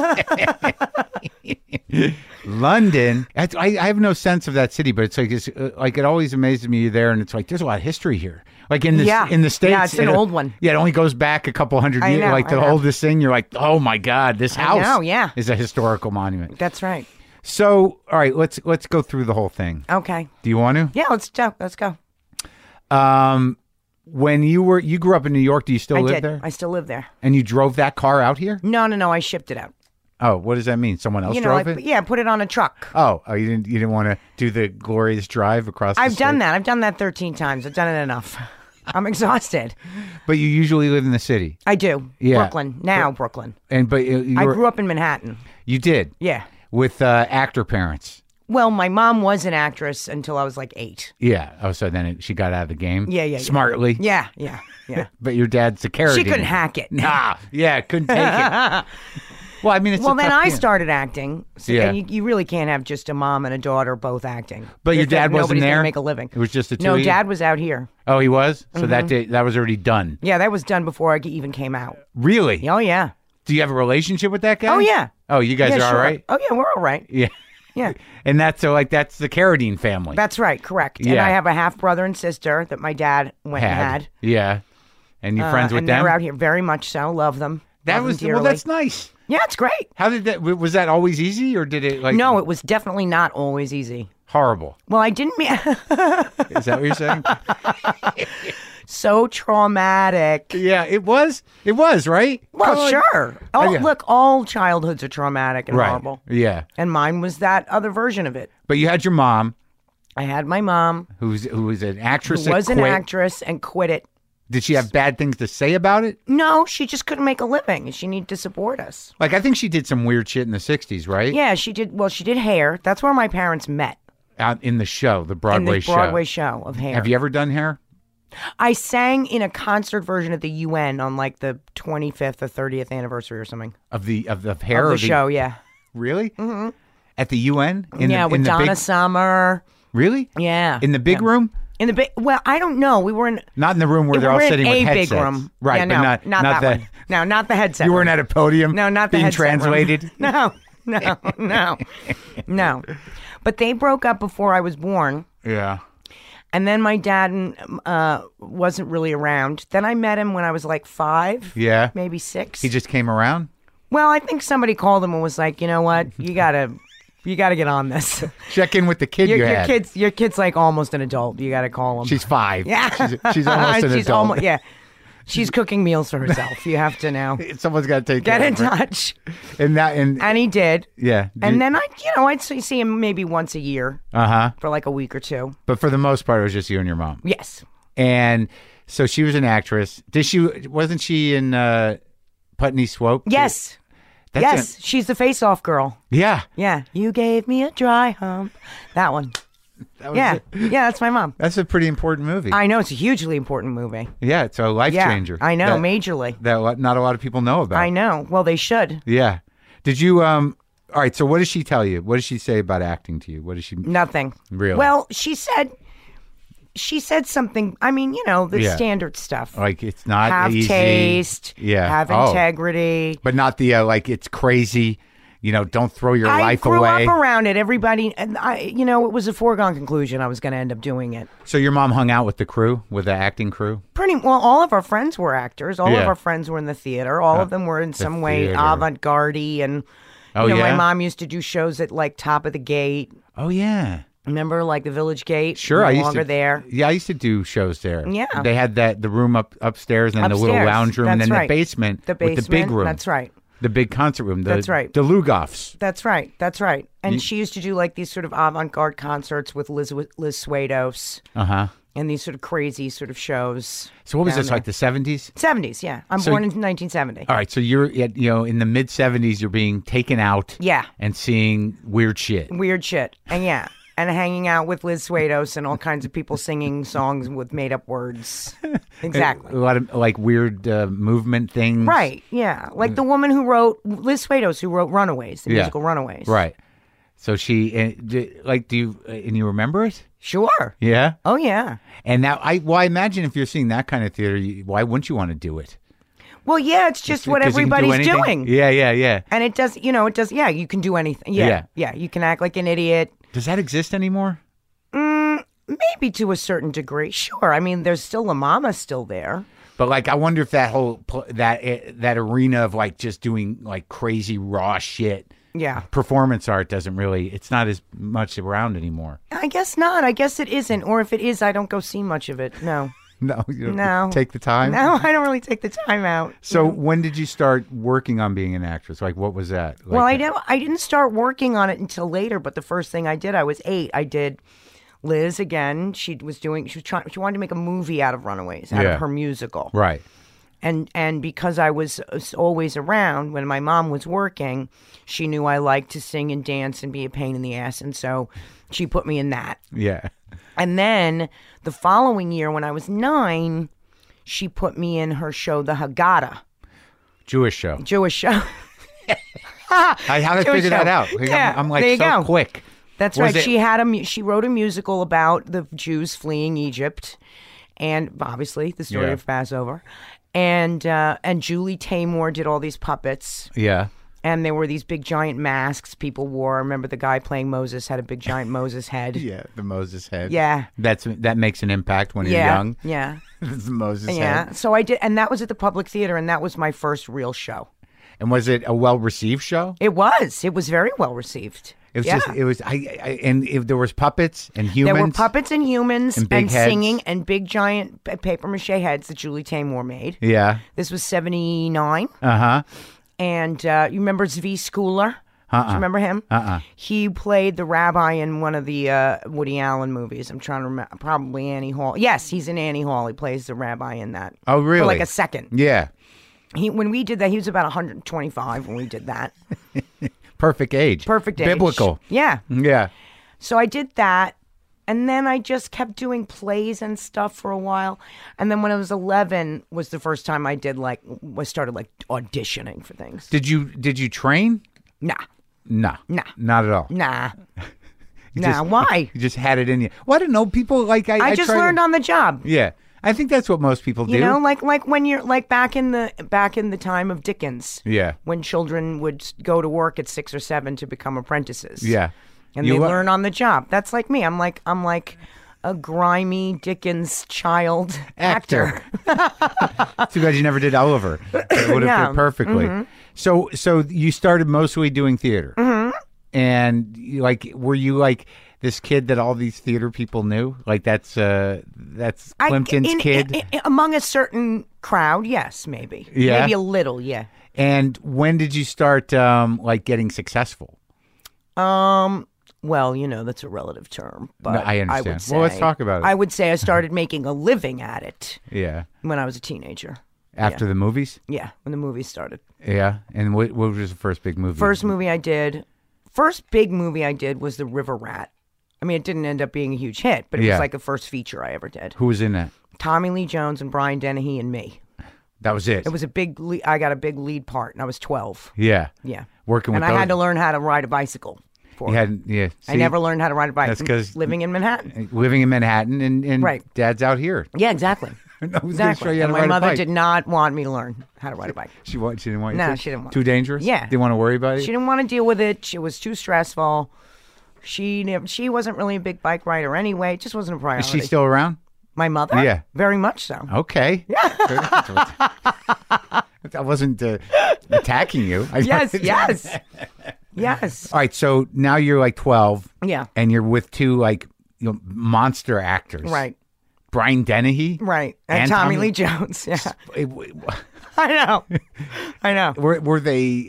S1: London. I have no sense of that city, but it's like it always amazes me you're there, and it's like there's a lot of history here. Like in the States,
S3: Yeah, it's an old one.
S1: Yeah, it only goes back a couple hundred years.
S3: know,
S1: Like the
S3: I know.
S1: oldest thing, you're like, oh my god, this house
S3: know, yeah.
S1: is a historical monument.
S3: That's right.
S1: So, all right, let's go through the whole thing.
S3: Okay.
S1: Do you want to?
S3: Yeah, let's go. Let's go.
S1: When you grew up in New York, do you still
S3: I
S1: live
S3: did.
S1: there?
S3: I still live there.
S1: And you drove that car out here?
S3: No, I shipped it out.
S1: Oh, what does that mean? Someone else drove it?
S3: Yeah, put it on a truck.
S1: Oh, you didn't want to do the glorious drive across the
S3: I've done
S1: state?
S3: that. I've done that 13 times. I've done it enough. I'm exhausted.
S1: But you usually live in the city.
S3: I do.
S1: Yeah.
S3: Brooklyn. Now Brooklyn.
S1: But
S3: I grew up in Manhattan.
S1: You did?
S3: Yeah.
S1: With actor parents.
S3: Well, my mom was an actress until I was like 8.
S1: Yeah. Oh, so then she got out of the game?
S3: Yeah.
S1: Smartly?
S3: Yeah.
S1: But your dad's a carrot.
S3: She couldn't hack it.
S1: Nah. Yeah, couldn't take it. Well, I mean, it's
S3: Well,
S1: a
S3: then
S1: tough
S3: I
S1: game.
S3: started acting. So,
S1: Yeah.
S3: and you really can't have just a mom and a daughter both acting.
S1: But your
S3: If
S1: dad wasn't
S3: nobody's
S1: there?
S3: gonna make a living.
S1: It was just the two
S3: No,
S1: of you?
S3: Dad was out here.
S1: Oh, he was? So
S3: Mm-hmm.
S1: that was already done.
S3: Yeah, that was done before I even came out.
S1: Really?
S3: Oh, yeah.
S1: Do you have a relationship with that guy?
S3: Oh, yeah.
S1: Oh, you guys
S3: Yeah,
S1: are
S3: sure.
S1: all right?
S3: Oh, yeah, we're all right.
S1: Yeah.
S3: Yeah.
S1: And that's the Carradine family.
S3: That's right, correct. And
S1: Yeah.
S3: I have a half brother and sister that my dad went and had.
S1: Yeah. And you friends with
S3: and
S1: them?
S3: they're out here very much so. Love them.
S1: That
S3: Love them
S1: was
S3: dearly.
S1: that's nice.
S3: Yeah, it's great.
S1: How did that? Was that always easy, or did it like
S3: No, it was definitely not always easy.
S1: horrible?
S3: Well, I didn't mean
S1: Is that what you're saying?
S3: so traumatic.
S1: Yeah, it was. It was right.
S3: Well,
S1: Come on.
S3: sure. Oh,
S1: yeah.
S3: look, all childhoods are traumatic and
S1: Right.
S3: horrible.
S1: Yeah,
S3: And mine was that other version of it.
S1: but you had your mom,
S3: I had my mom,
S1: who was an
S3: who
S1: actress. that
S3: was an
S1: quit.
S3: actress and quit it.
S1: Did she have bad things to say about it?
S3: No, she just couldn't make a living. She needed to support us.
S1: Like I think she did some weird shit in the '60s, right?
S3: Yeah, she did. Well, she did hair. That's where my parents met.
S1: Out in the show, the
S3: In
S1: Broadway
S3: the
S1: show.
S3: Broadway show of hair.
S1: Have you ever done hair?
S3: I sang in a concert version at the UN on like the 25th or 30th anniversary or something
S1: Of the hair
S3: of the
S1: or
S3: show. Yeah,
S1: Really? Mm-hmm. At the UN?
S3: yeah, with
S1: in the
S3: Donna
S1: big,
S3: Summer.
S1: Really?
S3: Yeah,
S1: In the big room?
S3: in the big. Well, I don't know. We were in.
S1: Not in the room where
S3: we
S1: they're all
S3: were in
S1: sitting
S3: a
S1: with
S3: big
S1: headsets.
S3: room.
S1: Right,
S3: Yeah,
S1: but
S3: no,
S1: not
S3: that
S1: the
S3: one. No, not the headset.
S1: You
S3: room.
S1: weren't at a podium.
S3: No, not the
S1: being
S3: headset room.
S1: translated.
S3: No. No. But they broke up before I was born.
S1: Yeah.
S3: And then my dad wasn't really around. Then I met him when I was like 5.
S1: Yeah.
S3: Maybe 6.
S1: He just came around.
S3: Well, I think somebody called him and was like, you know what? You gotta get on this.
S1: Check in with the kid you had.
S3: Your kid's like almost an adult. You gotta call him.
S1: She's 5.
S3: yeah.
S1: She's almost an
S3: She's
S1: adult.
S3: almost, yeah. She's cooking meals for herself. You have to now
S1: Someone's got to take
S3: get
S1: care
S3: in
S1: of her.
S3: touch.
S1: And
S3: And he did.
S1: yeah.
S3: And then I'd see him maybe once a year
S1: Uh-huh.
S3: for like a week or 2.
S1: But for the most part, it was just you and your mom.
S3: Yes.
S1: And so she was an actress. Wasn't she in Putney Swope?
S3: Yes.
S1: That's
S3: Yes. She's the face-off girl.
S1: Yeah.
S3: Yeah. You gave me a dry hump. That one.
S1: That was
S3: Yeah,
S1: it.
S3: yeah, that's my mom.
S1: That's a pretty important movie.
S3: I know, it's a hugely important movie.
S1: Yeah, it's a life
S3: Yeah,
S1: changer.
S3: I know,
S1: that,
S3: majorly.
S1: that not a lot of people know about.
S3: I know. Well, they should.
S1: Yeah. Did you all right, so what does she tell you? What does she say about acting to you? What does she
S3: Nothing.
S1: Really?
S3: Well, she said something. I mean, the
S1: Yeah.
S3: standard stuff.
S1: like it's not
S3: Have
S1: easy.
S3: taste.
S1: Yeah.
S3: Have
S1: Oh.
S3: integrity.
S1: But not the like it's crazy, don't throw your
S3: I
S1: life
S3: grew
S1: away.
S3: up around it. Everybody, and it was a foregone conclusion I was going to end up doing it.
S1: So your mom hung out with the crew, with the acting crew?
S3: Pretty well. All of our friends were actors. All
S1: Yeah.
S3: of our friends were in the theater. All of them were in some way
S1: theater.
S3: avant-garde, and
S1: Oh,
S3: my
S1: yeah?
S3: mom used to do shows at like Top of the Gate.
S1: Oh yeah.
S3: Remember, like the Village Gate?
S1: Sure,
S3: no
S1: I used
S3: longer
S1: to
S3: there.
S1: Yeah, I used to do shows there.
S3: Yeah.
S1: They had the room upstairs and the little
S3: Upstairs.
S1: lounge room and
S3: That's
S1: then
S3: right.
S1: the basement
S3: The
S1: with the big
S3: basement.
S1: room.
S3: That's right.
S1: The big concert room.
S3: That's right.
S1: The Lugoffs.
S3: That's right. That's right. And she used to do like these sort of avant-garde concerts with Liz Swados
S1: Uh-huh.
S3: and these sort of crazy sort of shows.
S1: So what was
S3: down
S1: this, like the 70s?
S3: 70s, yeah. I'm
S1: So-
S3: born in 1970.
S1: All right, so you're at, in the mid 70s, you're being taken out,
S3: Yeah.
S1: and seeing weird shit.
S3: Weird shit. And yeah. And hanging out with Liz Swados and all kinds of people singing songs with made up words. Exactly.
S1: A lot of like weird movement things.
S3: Right. Yeah. Like the woman who wrote, Liz Swados, who wrote Runaways, the
S1: Yeah.
S3: musical Runaways.
S1: Right. So she do you and you remember it?
S3: Sure.
S1: Yeah.
S3: Oh, yeah.
S1: And now I imagine if you're seeing that kind of theater, why wouldn't you want to do it?
S3: Well, yeah, it's just what
S1: 'Cause you can do
S3: everybody's
S1: anything?
S3: doing.
S1: Yeah.
S3: And it does, yeah, you can do anything.
S1: Yeah.
S3: Yeah. You can act like an idiot.
S1: Does that exist anymore?
S3: Maybe to a certain degree. Sure. I mean, there's still La Mama still there.
S1: But like, I wonder if that whole that arena of like just doing like crazy raw shit,
S3: Yeah.
S1: performance art doesn't really. It's not as much around anymore.
S3: I guess not. I guess it isn't. Or if it is, I don't go see much of it. No.
S1: No, you don't
S3: No.
S1: take the time.
S3: No, I don't really take the time out.
S1: So when did you start working on being an actress? Like, what was that? Like,
S3: Well, I didn't start working on it until later, but the first thing I did, I was 8. I did Liz again. She wanted to make a movie out of Runaways, out
S1: Yeah.
S3: of her musical.
S1: Right.
S3: And because I was always around when my mom was working, she knew I liked to sing and dance and be a pain in the ass, and so she put me in that.
S1: Yeah.
S3: And then the following year, when I was 9, she put me in her show, The Haggadah,
S1: Jewish show.
S3: Jewish show.
S1: How did I
S3: Jewish
S1: figure that
S3: show.
S1: out? Like,
S3: Yeah,
S1: I'm like
S3: there you
S1: so
S3: go.
S1: quick.
S3: That's
S1: Was
S3: right.
S1: it-
S3: She wrote a musical about the Jews fleeing Egypt, and obviously the story
S1: Yeah.
S3: of Passover. And Julie Taymor did all these puppets.
S1: Yeah.
S3: And there were these big giant masks people wore. I remember the guy playing Moses had a big giant Moses head.
S1: Yeah. The Moses head.
S3: Yeah.
S1: That makes an impact when you're
S3: Yeah.
S1: young.
S3: Yeah.
S1: the Moses
S3: Yeah.
S1: head.
S3: So I did, and that was at the Public Theater, and that was my first real show.
S1: And was it a well received show?
S3: It was. It was very well received.
S1: It was
S3: Yeah.
S1: just. It was. And if there was puppets and humans.
S3: There were puppets and humans
S1: And big heads.
S3: singing and big giant paper mache heads that Julie Taymor made.
S1: Yeah.
S3: This was 79.
S1: Uh huh.
S3: And you remember Zvi Schooler? Do you remember him? He played the rabbi in one of the Woody Allen movies. I'm trying to remember. Probably Annie Hall. Yes, he's in Annie Hall. He plays the rabbi in that.
S1: Oh, really?
S3: For like a second.
S1: Yeah.
S3: When we did that, he was about 125 when we did that.
S1: Perfect age.
S3: Perfect age.
S1: Biblical.
S3: Yeah.
S1: Yeah.
S3: So I did that. And then I just kept doing plays and stuff for a while. And then when I was 11 was the first time I started auditioning for things.
S1: Did you train?
S3: Nah.
S1: No.
S3: Nah.
S1: Not at all.
S3: Nah.
S1: You
S3: Nah,
S1: just-
S3: why?
S1: You just had it in you. Well, I don't know. People like
S3: I just
S1: try to-
S3: learned on the job.
S1: Yeah. I think that's what most people do.
S3: You know, like when you're like back in the time of Dickens.
S1: Yeah.
S3: When children would go to work at 6 or 7 to become apprentices.
S1: Yeah.
S3: And
S1: You
S3: they
S1: le-
S3: learn on the job. That's like me. I'm like a grimy Dickens child actor.
S1: Too bad you never did Oliver. It would have
S3: Yeah.
S1: fit perfectly. So you started mostly doing theater. And were you like this kid that all these theater people knew? Like that's Plimpton's kid.
S3: Among a certain crowd, yes, maybe.
S1: Yeah?
S3: Maybe a little, yeah.
S1: And when did you start getting successful?
S3: Well, that's a relative term, but
S1: No, I understand.
S3: would say,
S1: Well, let's talk about it.
S3: I would say I started making a living at it
S1: Yeah.
S3: when I was a teenager.
S1: After the movies?
S3: Yeah, when the movies started.
S1: Yeah. And what was the first big movie?
S3: First big movie I did was The River Rat I mean, it didn't end up being a huge hit, but it was like the first feature I ever did.
S1: Who was in that?
S3: Tommy Lee Jones and Brian Dennehy and me.
S1: That was it.
S3: It was a big. I got a big lead part, and I was 12.
S1: Yeah.
S3: Yeah.
S1: Working with.
S3: And I had to learn how to ride a bicycle.
S1: You hadn't. Yeah. See,
S3: I never learned how to ride a bike.
S1: That's because
S3: living in Manhattan.
S1: Living in Manhattan, and
S3: Right.
S1: Dad's out here.
S3: Yeah, exactly.
S1: Exactly.
S3: And my mother did not want me to learn how to ride a bike.
S1: She didn't want you.
S3: No,
S1: to?
S3: she didn't want.
S1: Too dangerous.
S3: Yeah.
S1: Didn't want to worry about it.
S3: She didn't want to deal with it. It was too stressful. She wasn't really a big bike rider anyway. It just wasn't a priority.
S1: Is she still around?
S3: My mother?
S1: Yeah.
S3: Very much so.
S1: Okay. Yeah. I wasn't attacking you.
S3: Yes.
S1: All right. So now you're like 12.
S3: Yeah.
S1: And you're with two like monster actors.
S3: Right.
S1: Brian Dennehy.
S3: Right. And Tommy Lee Jones. Yeah. I know.
S1: Were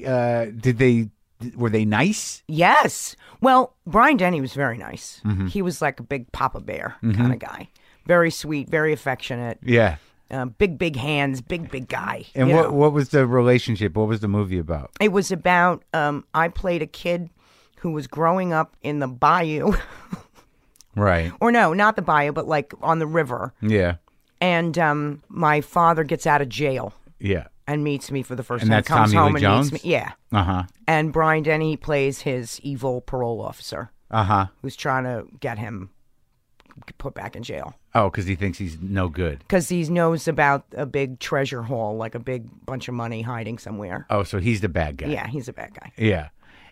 S1: they? Were they nice?
S3: Yes. Well, Brian Dennehy was very nice.
S1: Mm-hmm.
S3: He was like a big Papa Bear kind of guy. Very sweet, very affectionate.
S1: Yeah.
S3: Big hands, big guy.
S1: And what was the relationship? What was the movie about?
S3: It was about, I played a kid who was growing up in the bayou.
S1: Right.
S3: Or no, not the bayou, but like on the river.
S1: Yeah.
S3: And my father gets out of jail.
S1: Yeah.
S3: And meets me for the first
S1: and
S3: time.
S1: That's
S3: comes
S1: Tommy
S3: home
S1: Lee
S3: and
S1: Jones?
S3: meets me. Yeah.
S1: Uh-huh.
S3: And Brian Dennehy plays his evil parole officer.
S1: Uh-huh.
S3: Who's trying to get him put back in jail.
S1: Oh, because he thinks he's no good.
S3: Because he knows about a big treasure haul, like a big bunch of money hiding somewhere.
S1: Oh, so he's the bad guy.
S3: Yeah, he's a bad guy.
S1: Yeah.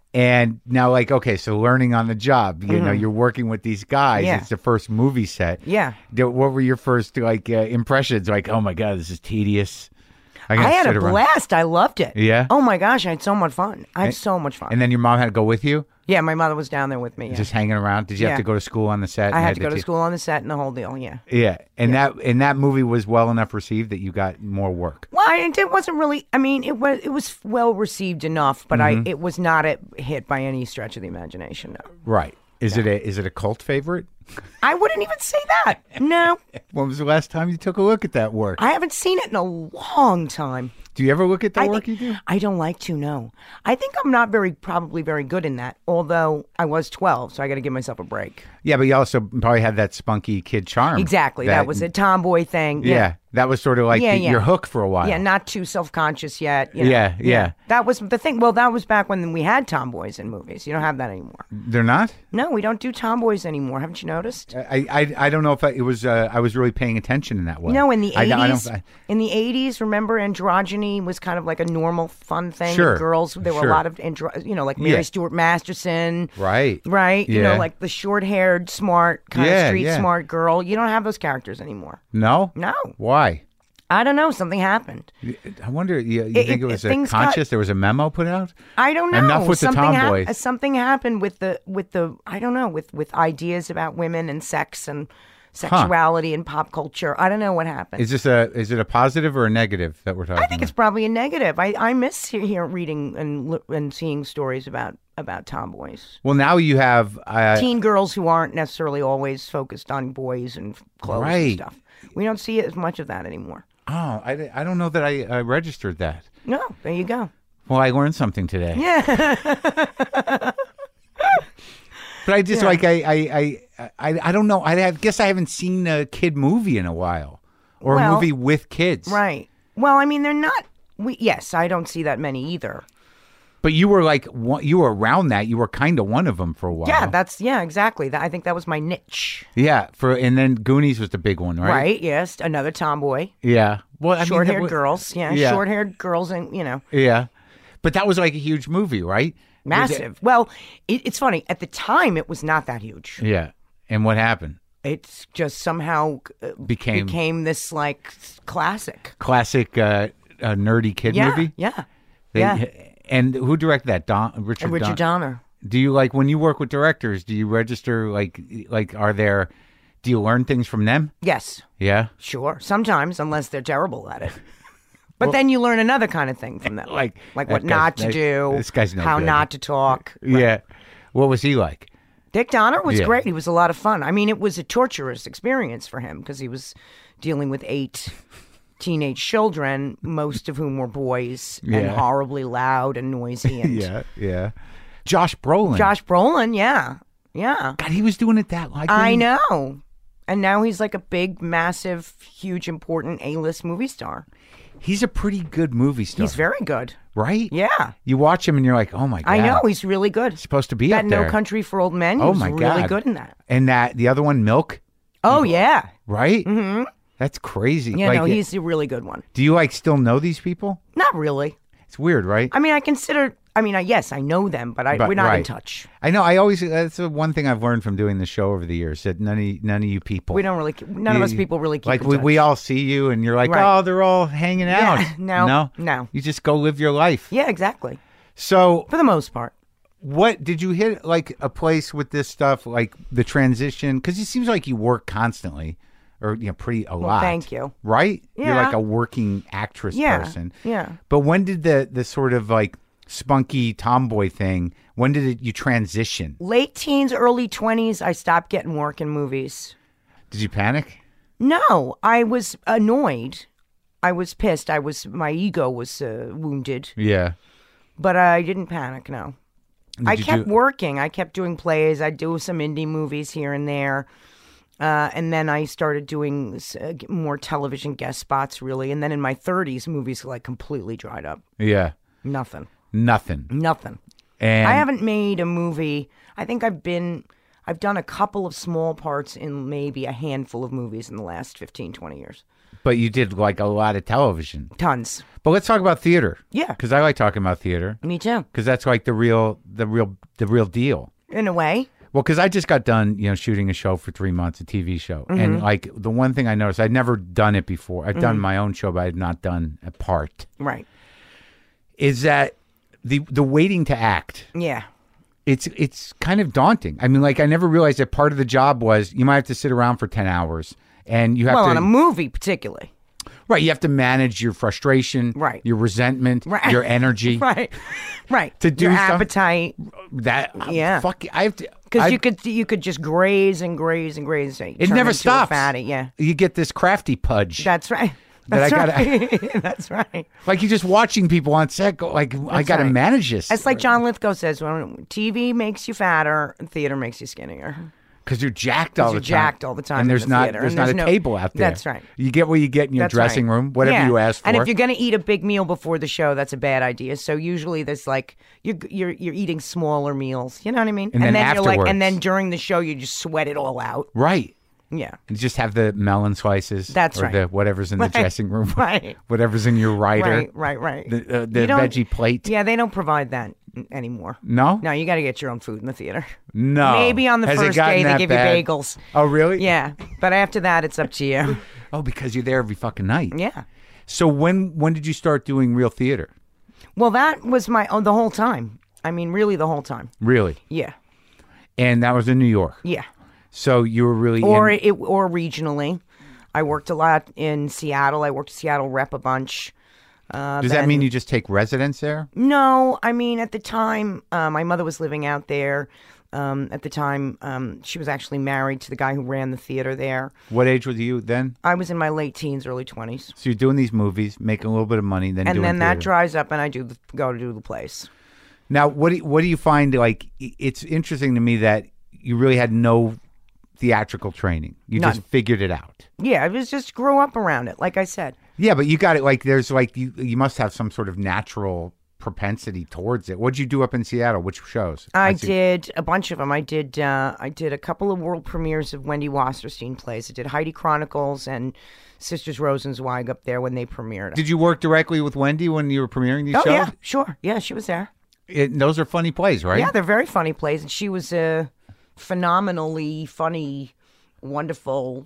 S1: And now, like, okay, so learning on the job, you know, you're working with these guys.
S3: Yeah.
S1: It's the first movie set.
S3: Yeah.
S1: What were your first, like, impressions? Like, oh, my God, this is tedious.
S3: I had a blast. I loved it.
S1: Yeah?
S3: Oh, my gosh, I had so much fun. I had so much fun.
S1: And then your mom had to go with you?
S3: Yeah, my mother was down there with me. Yeah.
S1: Just hanging around? Did you have to go to school on the set?
S3: I had to go to school on the set and the whole deal, yeah.
S1: Yeah. And that movie was well enough received that you got more work.
S3: Well, it wasn't really, I mean, it was well received enough, but it was not a hit by any stretch of the imagination, no.
S1: Right. Is it a cult favorite?
S3: I wouldn't even say that. No.
S1: When was the last time you took a look at that work?
S3: I haven't seen it in a long time.
S1: Do you ever look at the work you do?
S3: I don't like to, no. I think I'm not probably very good in that, although I was 12, so I got to give myself a break.
S1: Yeah, but you also probably had that spunky kid charm.
S3: Exactly. That was a tomboy thing.
S1: Yeah. That was sort of like your hook for a while.
S3: Yeah, not too self-conscious yet. You know.
S1: Yeah.
S3: That was the thing. Well, that was back when we had tomboys in movies. You don't have that anymore.
S1: They're not?
S3: No, we don't do tomboys anymore. Haven't you noticed?
S1: I don't know if it was. I was really paying attention in that way.
S3: No, in the 80s. In the 80s, remember, androgyny was kind of like a normal, fun thing.
S1: Sure.
S3: Girls, there were a lot of, like Mary Stuart Masterson.
S1: Right.
S3: Right.
S1: Yeah.
S3: You know, like the short-haired, smart, kind of street smart girl. You don't have those characters anymore.
S1: No?
S3: No.
S1: Why?
S3: I don't know. Something happened.
S1: I wonder. You think it was a conscious? There was a memo put out.
S3: I don't know.
S1: Enough with the tomboys.
S3: Something happened with the. I don't know, with ideas about women and sex and sexuality and pop culture. I don't know what happened.
S1: Is it a positive or a negative that we're talking?
S3: I think it's probably a negative. I miss here reading and seeing stories about tomboys.
S1: Well, now you have
S3: teen girls who aren't necessarily always focused on boys and clothes and stuff. We don't see as much of that anymore.
S1: Oh, I don't know that I registered that.
S3: No, there you go.
S1: Well, I learned something today.
S3: Yeah.
S1: But I just I don't know. I guess I haven't seen a kid movie in a while, or a movie with kids.
S3: Right. Well, I mean, they're not. Yes, I don't see that many either.
S1: But you were you were around that. You were kind of one of them for a while.
S3: Yeah, exactly. I think that was my niche.
S1: Yeah, and then Goonies was the big one, right?
S3: Right. Yes, another tomboy.
S1: Yeah. Well,
S3: short-haired girls. Yeah, short-haired girls, and
S1: Yeah, but that was like a huge movie, right?
S3: Massive. Well, it's funny. At the time, it was not that huge.
S1: Yeah. And what happened?
S3: It's just somehow became this like classic
S1: nerdy kid movie.
S3: Yeah.
S1: And who directed that? Richard
S3: Donner.
S1: Do you when you work with directors? Do you register do you learn things from them?
S3: Yes.
S1: Yeah.
S3: Sure. Sometimes, unless they're terrible at it. But then you learn another kind of thing from them, like what not to do.
S1: This guy's no
S3: how
S1: good.
S3: not to talk.
S1: Right. Yeah. What was he like?
S3: Dick Donner was great. He was a lot of fun. I mean, it was a torturous experience for him because he was dealing with 8 teenage children, most of whom were boys, and horribly loud and noisy. And
S1: Yeah. Josh Brolin.
S3: Yeah. Yeah.
S1: God, he was doing it that like
S3: I know. And now he's like a big, massive, huge, important A-list movie star.
S1: He's a pretty good movie star.
S3: He's very good.
S1: Right?
S3: Yeah.
S1: You watch him and you're like, oh my God.
S3: I know, he's really good.
S1: He's supposed to be
S3: that
S1: up there.
S3: No Country for Old Men, he
S1: oh
S3: was
S1: my
S3: really
S1: God.
S3: good in that.
S1: And the other one, Milk?
S3: Oh, yeah.
S1: Right? Mm-hmm. That's crazy.
S3: Yeah, no, he's a really good one.
S1: Do you like still know these people?
S3: Not really.
S1: It's weird, right?
S3: I mean, yes, I know them, but we're not in touch.
S1: I know. That's the one thing I've learned from doing the show over the years. That none of you people.
S3: We don't really. None of us people really keep
S1: like
S3: in touch.
S1: we all see you, and you're like,
S3: Right.
S1: oh, they're all hanging out.
S3: Yeah, no.
S1: You just go live your life.
S3: Yeah, exactly.
S1: So
S3: For the most part.
S1: what did you hit like a place with this stuff, like the transition? Because it seems like you work constantly, or a lot.
S3: Thank you.
S1: Right?
S3: Yeah.
S1: You're like a working actress person.
S3: Yeah.
S1: But when did the sort of like spunky tomboy thing? When did you transition?
S3: Late teens, early 20s, I stopped getting work in movies.
S1: Did you panic?
S3: No, I was annoyed. I was pissed. My ego was wounded,
S1: Yeah.
S3: but I didn't panic. No, I kept working. I kept doing plays. I'd do some indie movies here and there, and then I started doing more television guest spots. Really, and then in my 30s, movies like completely dried up.
S1: Yeah.
S3: Nothing.
S1: And
S3: I haven't made a movie. I think I've done a couple of small parts in maybe a handful of movies in the last 15, 20 years.
S1: But you did like a lot of television.
S3: Tons.
S1: But let's talk about theater.
S3: Yeah.
S1: Because I like talking about theater.
S3: Me too.
S1: Because that's like the real deal.
S3: In a way.
S1: Well, because I just got done, shooting a show for 3 months, a TV show.
S3: Mm-hmm.
S1: And like the one thing I noticed, I'd never done it before. I've done my own show, but I had not done a part.
S3: Right.
S1: Is that the waiting to act?
S3: Yeah.
S1: It's kind of daunting. I mean, like I never realized that part of the job was you might have to sit around for 10 hours and you have to.
S3: Well, on a movie particularly.
S1: Right. You have to manage your frustration,
S3: right,
S1: your resentment,
S3: right,
S1: your energy.
S3: Right.
S1: To do
S3: your appetite.
S1: That
S3: yeah.
S1: Fuck, I have to.
S3: Because you could just graze and graze and graze.
S1: It never stops.
S3: Fatty, yeah.
S1: You get this crafty pudge.
S3: That's right.
S1: That's
S3: right. That's right.
S1: Like you're just watching people on set go, like, I got to manage this.
S3: It's like John Lithgow says, when TV makes you fatter, theater makes you skinnier.
S1: Because you're jacked all the time.
S3: Jacked all the time.
S1: And there's not a table out there.
S3: That's right.
S1: You get what you get in your dressing room, whatever you ask for.
S3: And if you're going to eat a big meal before the show, that's a bad idea. So usually there's like you're eating smaller meals. You know what I mean?
S1: And then afterwards.
S3: you're and then during the show you just sweat it all out.
S1: Right.
S3: Yeah.
S1: And just have the melon slices.
S3: That's right.
S1: Or whatever's in the dressing room.
S3: Right.
S1: Whatever's in your rider.
S3: Right.
S1: The veggie plate.
S3: Yeah, they don't provide that anymore.
S1: No?
S3: No, you got to get your own food in the theater.
S1: No.
S3: Maybe on the first day they give you bagels.
S1: Oh, really?
S3: Yeah. But after that, it's up to you.
S1: Oh, because you're there every fucking night.
S3: Yeah.
S1: So when did you start doing real theater?
S3: Well, that was the whole time. I mean, really the whole time.
S1: Really?
S3: Yeah.
S1: And that was in New York?
S3: Yeah.
S1: So you were really
S3: or regionally. I worked a lot in Seattle. I worked Seattle Rep a bunch.
S1: Does that mean you just take residence there?
S3: No, I mean at the time my mother was living out there. At the time, she was actually married to the guy who ran the theater there.
S1: What age was you then?
S3: I was in my late teens, early 20s.
S1: So you're doing these movies, making a little bit of money, then
S3: doing
S1: theater.
S3: That dries up, and I go to do the plays.
S1: Now, what do you find? Like, it's interesting to me that you really had no theatrical training. You
S3: None.
S1: just figured it out.
S3: Yeah, I was just grew up around it, like I said.
S1: Yeah, but you got it. Like, there's like you must have some sort of natural propensity towards it. What'd you do up in Seattle? Which shows?
S3: I did a bunch of them. I did a couple of world premieres of Wendy Wasserstein plays. I did Heidi Chronicles and Sisters Rosenzweig up there when they premiered.
S1: Did you work directly with Wendy when you were premiering these shows?
S3: Oh, yeah, sure. Yeah, she was there.
S1: Those are funny plays, right?
S3: Yeah, they're very funny plays. And she was phenomenally funny, wonderful,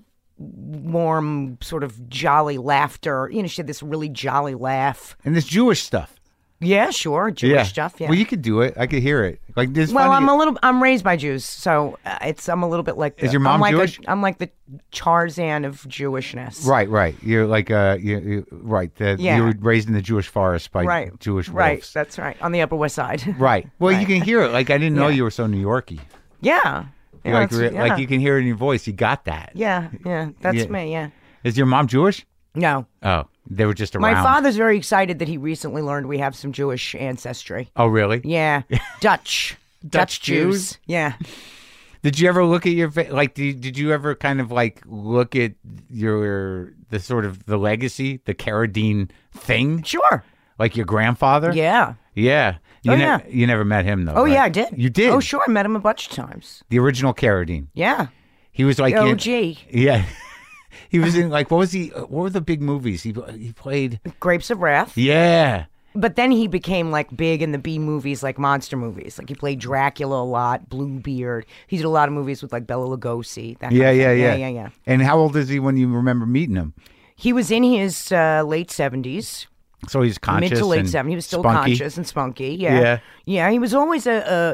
S3: warm, sort of jolly laughter. You know, she had this really jolly laugh.
S1: And this Jewish stuff.
S3: Yeah, sure, Jewish stuff. Yeah.
S1: Well, you could do it. I could hear it. Like this.
S3: Well,
S1: funny...
S3: I'm raised by Jews, so I'm a little bit like.
S1: Is your mom Jewish?
S3: I'm like the Tarzan of Jewishness.
S1: Right. You're like you right. You were raised in the Jewish forest by Jewish wolves.
S3: Right. That's right. On the Upper West Side.
S1: Right. Well, you can hear it. Like I didn't know you were so New Yorky.
S3: Yeah.
S1: Like you can hear it in your voice. You got that.
S3: Yeah. That's me. Yeah.
S1: Is your mom Jewish?
S3: No.
S1: Oh, they were just around.
S3: My father's very excited that he recently learned we have some Jewish ancestry.
S1: Oh, really?
S3: Yeah. Dutch Jews. Yeah.
S1: Did you ever look at your like? Did you ever kind of like look at the sort of the legacy, the Carradine thing?
S3: Sure.
S1: Like your grandfather?
S3: Yeah.
S1: Yeah. You never met him though.
S3: Oh
S1: right?
S3: yeah, I did.
S1: You did?
S3: Oh sure, I met him a bunch of times.
S1: The original Carradine.
S3: Yeah.
S1: He was like
S3: OG.
S1: Yeah. He was in like what were the big movies? He played
S3: Grapes of Wrath.
S1: Yeah.
S3: But then he became like big in the B movies, like monster movies. Like he played Dracula a lot, Bluebeard. He did a lot of movies with like Bela Lugosi. That kind of thing. Yeah.
S1: And how old is he when you remember meeting him?
S3: He was in his late 70s.
S1: So he's conscious,
S3: mid to late
S1: and
S3: 70s. He was still
S1: spunky.
S3: conscious and spunky. Yeah. He was always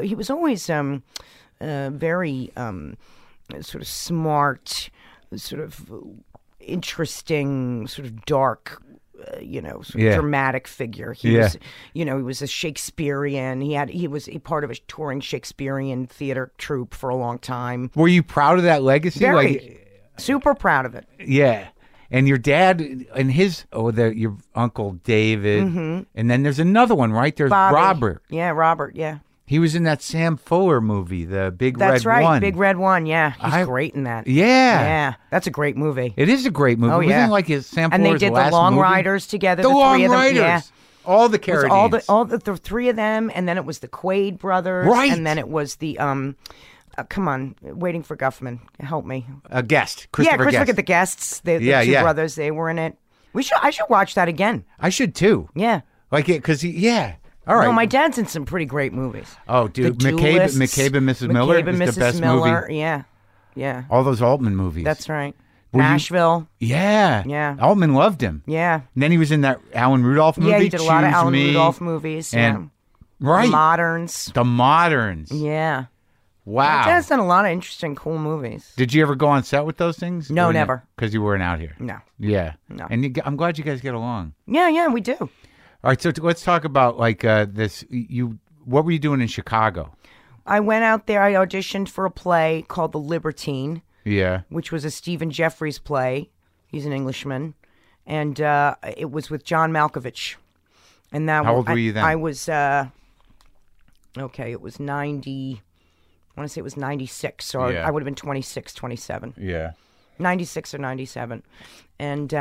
S3: very sort of smart, sort of interesting, sort of dark, dramatic figure. He was, he was a Shakespearean. He was a part of a touring Shakespearean theater troupe for a long time.
S1: Were you proud of that legacy?
S3: Very, super proud of it.
S1: Yeah. And your dad and your Uncle David.
S3: Mm-hmm.
S1: And then there's another one, right? There's
S3: Bobby.
S1: Robert.
S3: Yeah, Robert, yeah.
S1: He was in that Sam Fuller movie, the Big Red One.
S3: That's right, Big Red One, yeah. He's great in that.
S1: Yeah.
S3: Yeah, that's a great movie.
S1: It is a great movie.
S3: Oh, yeah.
S1: Wasn't it like Sam Fuller's
S3: and they did
S1: last
S3: the Long
S1: movie?
S3: Riders together.
S1: The
S3: Long
S1: Long Riders.
S3: Yeah.
S1: All the Carradines.
S3: All the three of them, and then it was the Quaid brothers.
S1: Right.
S3: And then it was the, come on, Waiting for Guffman. Help me.
S1: A Guest. Christopher
S3: Guest.
S1: Guest.
S3: The Guests. The two brothers, they were in it. I should watch that again.
S1: I should too.
S3: Yeah.
S1: Like it, because all right.
S3: No, my dad's in some pretty great movies.
S1: Oh, dude.
S3: The
S1: McCabe and Mrs. Miller
S3: McCabe and
S1: is
S3: Mrs.
S1: the best
S3: Miller.
S1: movie.
S3: Yeah. Yeah.
S1: All those Altman movies.
S3: That's right.
S1: Were you-
S3: Nashville.
S1: Yeah.
S3: Yeah.
S1: Altman loved him.
S3: Yeah.
S1: And then he was in that Alan Rudolph movie.
S3: Yeah, he did a lot of
S1: Choose
S3: Alan
S1: Me,
S3: Rudolph movies.
S1: And,
S3: yeah.
S1: Right.
S3: The Moderns.
S1: The Moderns.
S3: Yeah.
S1: Wow.
S3: My dad's done a lot of interesting, cool movies.
S1: Did you ever go on set with those things?
S3: No, never.
S1: Because you weren't out here.
S3: No.
S1: Yeah.
S3: No.
S1: And I'm glad you guys get along.
S3: Yeah, we do.
S1: All right, so let's talk about like this. What were you doing in Chicago?
S3: I went out there. I auditioned for a play called The Libertine.
S1: Yeah.
S3: Which was a Stephen Jeffries play. He's an Englishman, and it was with John Malkovich. And that
S1: how old were you then?
S3: I was it was 90. I want to say it was 96, so I would have been 26, 27.
S1: Yeah.
S3: 96 or 97. And so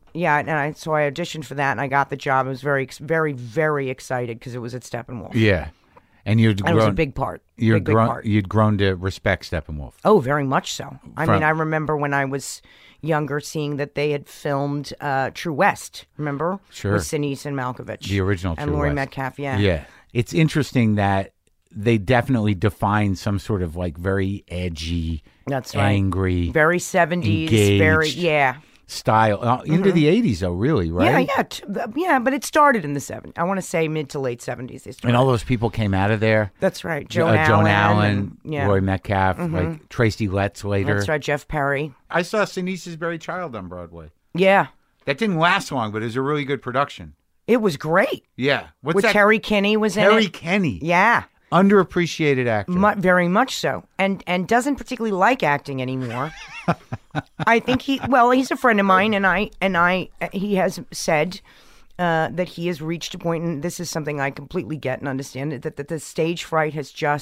S3: I auditioned for that and I got the job. I was very, very, very excited because it was at Steppenwolf.
S1: Yeah. And it was
S3: a big part. Big part.
S1: You'd grown to respect Steppenwolf.
S3: Oh, very much so. I mean, I remember when I was younger seeing that they had filmed True West, remember?
S1: Sure.
S3: With Sinise and Malkovich.
S1: The original True
S3: And Laurie
S1: West.
S3: Metcalf, yeah.
S1: Yeah. It's interesting that they definitely define some sort of like very edgy,
S3: that's right,
S1: angry,
S3: very 70s,
S1: engaged
S3: very
S1: style into the 80s though, really, right?
S3: Yeah, but it started in the 70s. I want to say mid to late 70s. They started.
S1: And all those people came out of there.
S3: That's right,
S1: Joan Allen,
S3: and,
S1: Roy Metcalf, like Tracy Letts later.
S3: That's right, Jeff Perry.
S1: I saw Sinise's Buried Child on Broadway.
S3: Yeah,
S1: that didn't last long, but it was a really good production.
S3: It was great.
S1: Yeah,
S3: what's that? Terry Kinney was in it.
S1: Terry Kinney,
S3: yeah.
S1: Underappreciated actor.
S3: Very much so. And doesn't particularly like acting anymore. I think he's a friend of mine, and he has said that he has reached a point, and this is something I completely get and understand, that the stage fright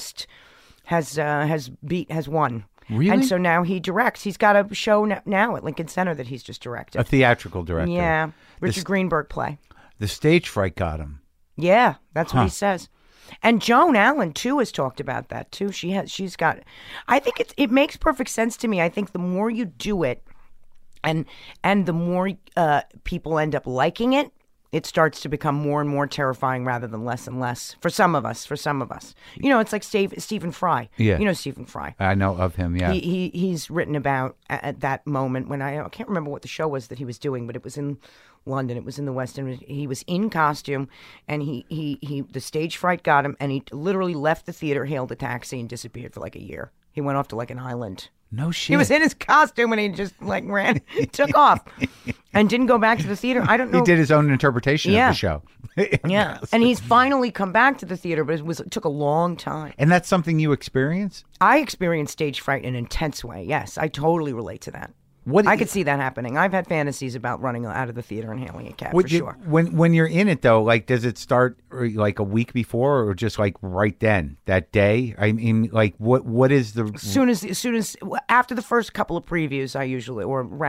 S3: has won.
S1: Really?
S3: And so now he directs. He's got a show now at Lincoln Center that he's just directed.
S1: A theatrical director.
S3: Yeah. Richard Greenberg play.
S1: The stage fright got him.
S3: Yeah, that's what he says. And Joan Allen too has talked about that too. She's got. I think it makes perfect sense to me. I think the more you do it, and the more people end up liking it, it starts to become more and more terrifying rather than less and less. For some of us, it's like Stephen Fry.
S1: Yeah,
S3: you know Stephen Fry.
S1: I know of him. Yeah,
S3: he's written about at that moment when I can't remember what the show was that he was doing, but it was in London. It was in the West End. He was in costume, and he the stage fright got him, and he literally left the theater, hailed a taxi, and disappeared for like a year. He went off to like an island.
S1: No shit.
S3: He was in his costume, and he just like ran, took off, and didn't go back to the theater. I don't know.
S1: He did his own interpretation of the show.
S3: Yeah, and he's finally come back to the theater, but it took a long time.
S1: And that's something you experience?
S3: I experienced stage fright in an intense way. Yes, I totally relate to that. I could see that happening. I've had fantasies about running out of the theater and hailing a cab for sure.
S1: When you're in it though, like, does it start like a week before or just like right then, that day? I mean, like, what is the
S3: as soon as after the first couple of previews, I usually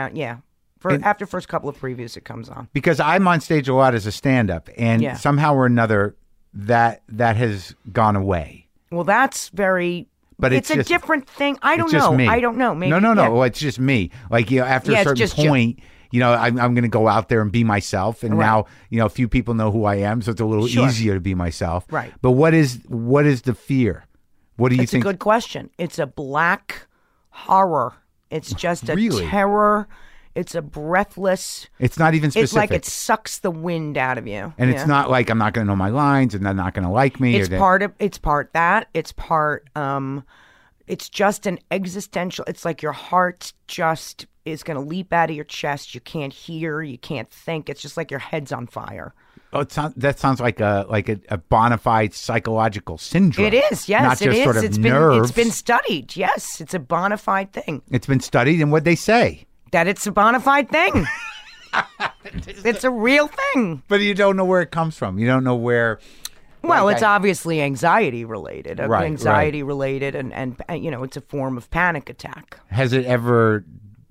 S3: after first couple of previews it comes on.
S1: Because I'm on stage a lot as a stand-up, and somehow or another that has gone away.
S3: Well, that's very. But it's a different thing. I don't know.
S1: Me.
S3: I don't know. Maybe,
S1: no. Well, it's just me. Like, after a certain point, I'm going to go out there and be myself. And now, a few people know who I am, so it's a little easier to be myself.
S3: Right.
S1: But what is the fear? What do you think?
S3: It's a good question. It's a black horror. It's just a terror. It's a breathless.
S1: It's not even specific.
S3: It's like it sucks the wind out of you.
S1: And it's not like I'm not going to know my lines and they're not going to like me.
S3: It's part that. It's part. It's just an existential. It's like your heart just is going to leap out of your chest. You can't hear. You can't think. It's just like your head's on fire.
S1: Oh, that sounds like a bona fide psychological syndrome.
S3: It is, yes,
S1: not just
S3: it is.
S1: Sort of nerves.
S3: It's been studied. Yes, it's a bona fide thing.
S1: It's been studied, and what'd they say?
S3: That it's a bona fide thing. It's a real thing.
S1: But you don't know where it comes from. You don't know where.
S3: Well, it's obviously anxiety related.
S1: Right.
S3: Related, and it's a form of panic attack.
S1: Has it ever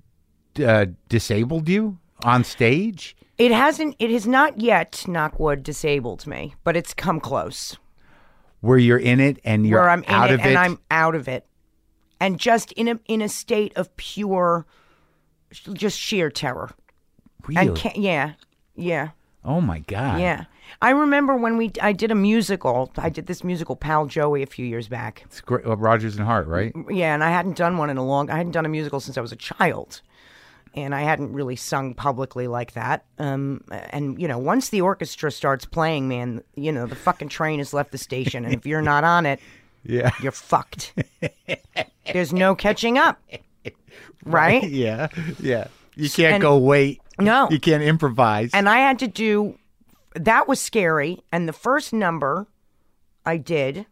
S1: disabled you on stage?
S3: It hasn't. It has not yet, knock wood, disabled me, but it's come close.
S1: Where you're in it and you're out of it,
S3: and I'm out of it, and just in a state of pure, just sheer terror.
S1: Really?
S3: And yeah.
S1: Oh my God.
S3: Yeah. I remember when I did a musical. I did this musical, Pal Joey, a few years back.
S1: It's great. Rodgers and Hart, right?
S3: Yeah, and I hadn't done one I hadn't done a musical since I was a child. And I hadn't really sung publicly like that. And, once the orchestra starts playing, man, the fucking train has left the station. And if you're not on it, you're fucked. There's no catching up. Right?
S1: Yeah. You can't go wait.
S3: No.
S1: You can't improvise.
S3: And I had to do, that was scary. And the first number I did,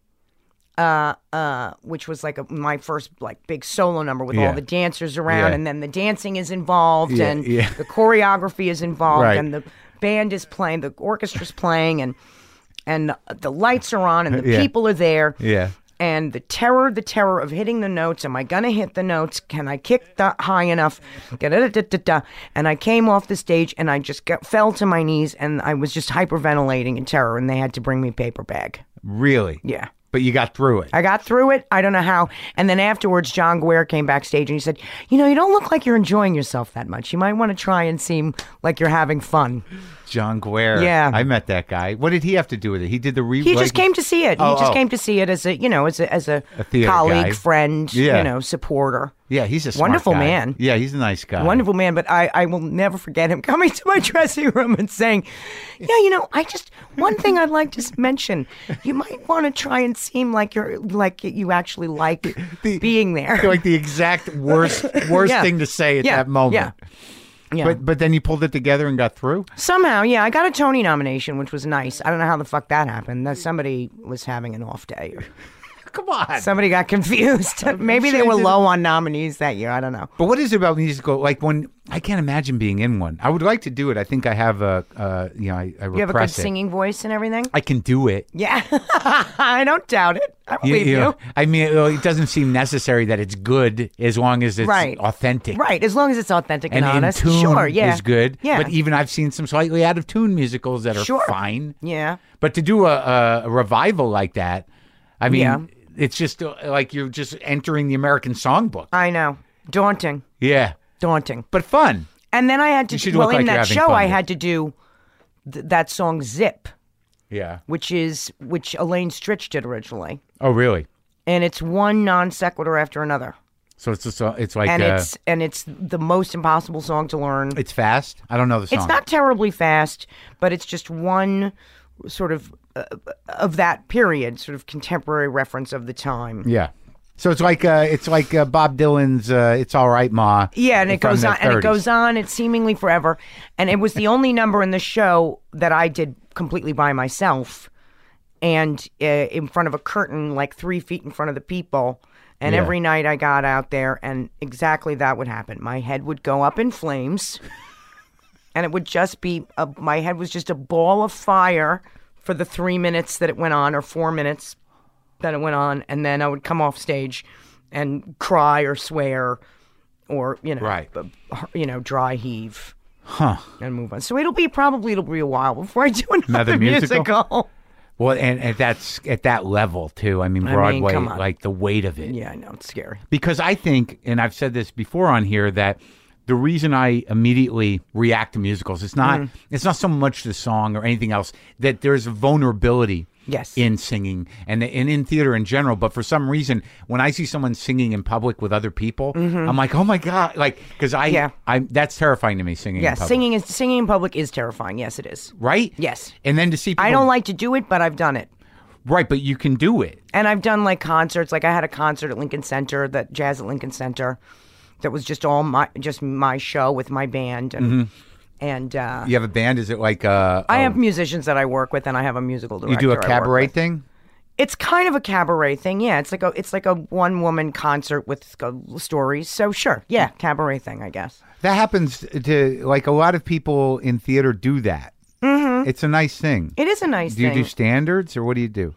S3: which was like my first like big solo number with all the dancers around, and then the dancing is involved, and the choreography is involved, and the band is playing, the orchestra's playing, and the lights are on, and the people are there.
S1: Yeah.
S3: And the terror of hitting the notes. Am I going to hit the notes? Can I kick that high enough? And I came off the stage and I just fell to my knees and I was just hyperventilating in terror, and they had to bring me a paper bag.
S1: Really?
S3: Yeah.
S1: But you got through it.
S3: I got through it. I don't know how. And then afterwards, John Guare came backstage and he said, you don't look like you're enjoying yourself that much. You might want to try and seem like you're having fun.
S1: John Guare.
S3: Yeah.
S1: I met that guy. What did he have to do with it? He did the
S3: He just came to see it. He just came to see it as a colleague,
S1: guy.
S3: friend, supporter.
S1: Yeah, he's a smart
S3: wonderful
S1: guy.
S3: man.
S1: Yeah, he's a nice guy.
S3: Wonderful man, but I will never forget him coming to my dressing room and saying, one thing I'd like to mention, you might want to try and seem like you actually like being there.
S1: Like the exact worst thing to say at that moment. Yeah. But then you pulled it together and got through?
S3: Somehow, yeah. I got a Tony nomination, which was nice. I don't know how the fuck that happened. That somebody was having an off day.
S1: Come on.
S3: Somebody got confused. Maybe they were low on nominees that year. I don't know.
S1: But what is it about musical? Like I can't imagine being in one. I would like to do it. I think I have I repress
S3: You have a good singing voice and everything?
S1: I can do it.
S3: Yeah. I don't doubt it. I believe you.
S1: I mean, it doesn't seem necessary that it's good as long as it's authentic.
S3: Right. As long as it's authentic and honest.
S1: In tune
S3: sure, yeah.
S1: is good.
S3: Yeah.
S1: But even I've seen some slightly out of tune musicals that are fine.
S3: Yeah.
S1: But to do a revival like that, I mean, it's just like you're just entering the American songbook.
S3: I know. Daunting.
S1: Yeah.
S3: Daunting.
S1: But fun.
S3: And then I had to, in that show, I had to do that song Zip.
S1: Yeah.
S3: Which Elaine Stritch did originally.
S1: Oh, really?
S3: And it's one non sequitur after another.
S1: So it's like
S3: and it's the most impossible song to learn.
S1: It's fast? I don't know the song.
S3: It's not terribly fast, but it's just one sort of that period, sort of contemporary reference of the time.
S1: Yeah. So it's like Bob Dylan's "It's All Right, Ma."
S3: Yeah, and it goes on, and it goes on. It's seemingly forever, and it was the only number in the show that I did completely by myself, and in front of a curtain, like 3 feet in front of the people, And
S1: Yeah.
S3: every night I got out there, and exactly that would happen. My head would go up in flames, and it would just be, my head was just a ball of fire for the 3 minutes that it went on, or 4 minutes that it went on, and then I would come off stage and cry or swear or,
S1: Right.
S3: Dry heave.
S1: Huh.
S3: And move on. So it'll be a while before I do another
S1: musical?
S3: musical.
S1: Well, and that's at that level too. I mean, Broadway,
S3: come on.
S1: like the weight of it.
S3: Yeah, I know, it's scary.
S1: Because I think, and I've said this before on here, that the reason I immediately react to musicals, it's not so much the song or anything else, that there's a vulnerability
S3: Yes.
S1: in singing and in theater in general. But for some reason, when I see someone singing in public with other people, I'm like, oh my God, like, because I that's terrifying to me, singing in
S3: Yes,
S1: public.
S3: singing in public is terrifying. Yes, it is.
S1: Right?
S3: Yes.
S1: And then to see people,
S3: I don't like to do it, but I've done it.
S1: right, but you can do it.
S3: And I've done like concerts. Like I had a concert at Lincoln Center, that Jazz at Lincoln Center, that was just my show with my band, and
S1: You have a band? Is it like
S3: I have musicians that I work with, and I have a musical director.
S1: you do a
S3: I work
S1: cabaret
S3: with.
S1: thing?
S3: It's kind of a cabaret thing, yeah. It's like a one woman concert with stories. So sure, yeah, cabaret thing, I guess.
S1: That happens to, like, a lot of people in theater do that. It's a nice thing.
S3: It is a nice
S1: Do you
S3: thing.
S1: do standards, or what do you do?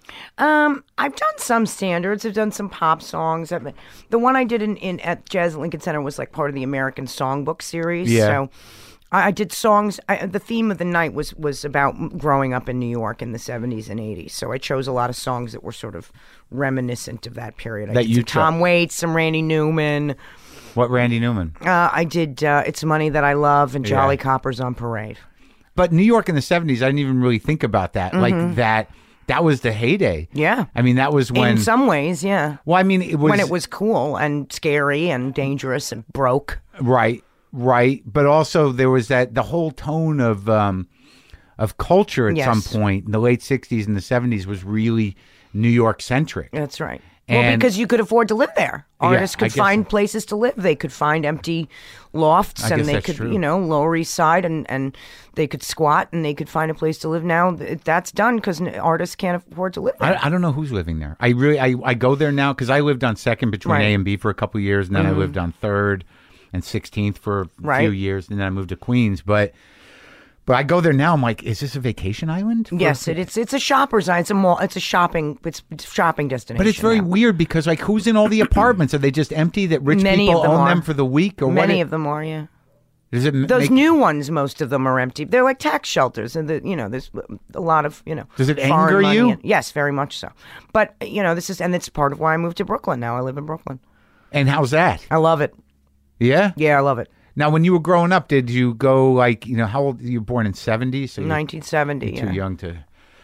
S3: I've done some standards. I've done some pop songs. The one I did at Jazz at Lincoln Center was like part of the American Songbook series.
S1: Yeah.
S3: So I did songs. The theme of the night was about growing up in New York in the 70s and 80s. So I chose a lot of songs that were sort of reminiscent of that period. I
S1: That
S3: did
S1: you
S3: some Tom
S1: chose.
S3: Waits, some Randy Newman.
S1: What Randy Newman?
S3: I did It's Money That I Love and Jolly
S1: Yeah.
S3: Coppers on Parade.
S1: But New York in the 70s, I didn't even really think about that. Like that was the heyday.
S3: Yeah.
S1: I mean, that was when.
S3: In some ways, yeah.
S1: Well, I mean, it was
S3: When it was cool and scary and dangerous and broke.
S1: right. But also there was the whole tone of culture at
S3: Yes.
S1: some point in the late 60s and the 70s was really New York centric.
S3: That's right. Well,
S1: And-
S3: because you could afford to live there. Artists
S1: I
S3: could
S1: guess
S3: find
S1: so.
S3: places to live. They could find empty lofts,
S1: I
S3: and
S1: guess
S3: they
S1: that's
S3: could,
S1: true.
S3: Lower East Side, and they could squat, and they could find a place to live. Now that's done because artists can't afford to live there.
S1: I don't know who's living there. I go there now because I lived on 2nd between
S3: Right.
S1: A and B for a couple of years, and then I lived on 3rd and 16th for a
S3: Right.
S1: few years, and then I moved to Queens. But I go there now. I'm like, is this a vacation island?
S3: Yes, it's a shopper's eye. It's a mall. It's a shopping. It's shopping destination.
S1: But it's very
S3: now.
S1: weird because, like, who's in all the apartments? Are they just empty that rich
S3: Many
S1: people
S3: of them
S1: own
S3: are.
S1: them for the week, or
S3: Many
S1: what?
S3: of them are, yeah.
S1: Does it
S3: Those
S1: make,
S3: new ones, most of them are empty. They're like tax shelters, and there's a lot of
S1: Does it
S3: foreign
S1: anger
S3: money
S1: you?
S3: yes, very much so. But it's part of why I moved to Brooklyn. Now I live in Brooklyn.
S1: And how's that?
S3: I love it.
S1: Yeah.
S3: Yeah, I love it.
S1: Now, when you were growing up, did you go like how old? You were born in 70, so you're
S3: 1970.
S1: too young to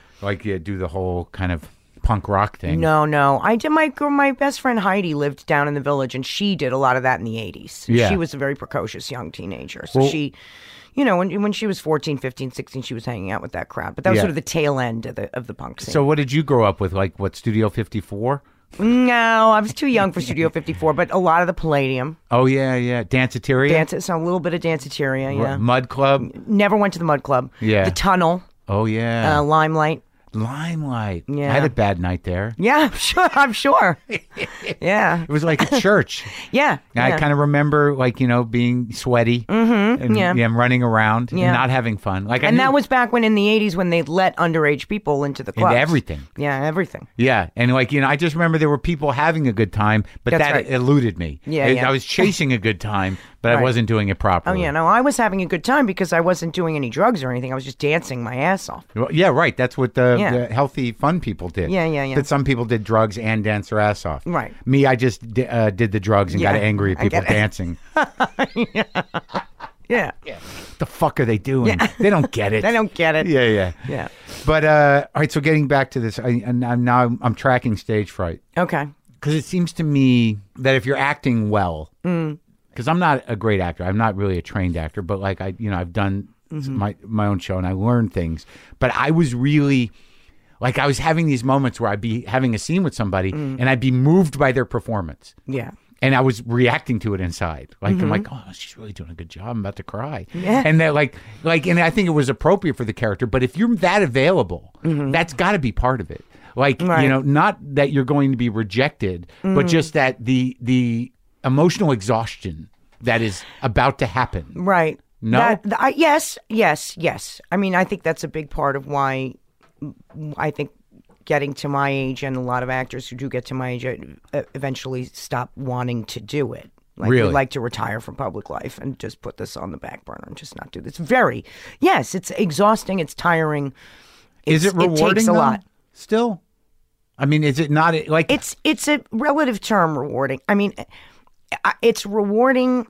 S1: do the whole kind of punk rock thing.
S3: No. I did. My best friend Heidi lived down in the Village, and she did a lot of that in the 80s.
S1: Yeah.
S3: She was a very precocious young teenager. So
S1: Well-
S3: she, when she was 14, 15, 16, she was hanging out with that crowd. But that was
S1: Yeah.
S3: sort of the tail end of the punk scene.
S1: So, what did you grow up with? Like what? Studio 54?
S3: No, I was too young for Studio 54, but a lot of the Palladium.
S1: Oh yeah. Danceteria.
S3: So a little bit of Danceteria, yeah.
S1: Mud Club.
S3: Never went to the Mud Club.
S1: Yeah.
S3: The Tunnel,
S1: Oh yeah.
S3: Limelight.
S1: Limelight.
S3: Yeah.
S1: I had a bad night there.
S3: Yeah, I'm sure. Yeah.
S1: It was like a church.
S3: Yeah.
S1: And I kind of remember, being sweaty and
S3: yeah.
S1: running around and
S3: Yeah.
S1: not having fun. Like, I
S3: And
S1: knew
S3: that was back when in the 80s when they let underage people into the clubs.
S1: into everything.
S3: Yeah, everything.
S1: Yeah, and I just remember there were people having a good time, but
S3: That's
S1: that
S3: right.
S1: eluded me.
S3: Yeah,
S1: I,
S3: yeah.
S1: I was chasing a good time, but I
S3: Right.
S1: wasn't doing it
S3: Oh,
S1: properly.
S3: yeah, no, I was having a good time because I wasn't doing any drugs or anything. I was just dancing my ass off.
S1: Well, yeah, right. That's what the
S3: Yeah.
S1: healthy, fun people did.
S3: Yeah.
S1: But some people did drugs and dance their ass off.
S3: Right.
S1: Me, I just did the drugs and got
S3: Yeah,
S1: angry at
S3: I
S1: people
S3: get it.
S1: dancing.
S3: Yeah.
S1: The fuck are they doing? They don't get it.
S3: They don't get it.
S1: Yeah.
S3: Yeah.
S1: But all right. So getting back to this, I'm tracking stage fright.
S3: Okay.
S1: Because it seems to me that if you're acting well, because I'm not a great actor, I'm not really a trained actor, but I've done my own show and I learned things. But I was really, I was having these moments where I'd be having a scene with somebody and I'd be moved by their performance.
S3: Yeah.
S1: And I was reacting to it inside. I'm like, oh, she's really doing a good job. I'm about to cry.
S3: Yeah.
S1: And that and I think it was appropriate for the character. But if you're that available, that's got to be part of it. Like, not that you're going to be rejected, but just that the emotional exhaustion that is about to happen.
S3: Right.
S1: No?
S3: Yes. I mean, I think that's a big part of why I think getting to my age, and a lot of actors who do get to my age eventually stop wanting to do it. Like,
S1: really?
S3: We'd like to retire from public life and just put this on the back burner and just not do this. It's exhausting. It's tiring.
S1: Is it rewarding?
S3: It takes a lot.
S1: Still? I mean, is it not like...
S3: It's a relative term, rewarding. I mean, it's rewarding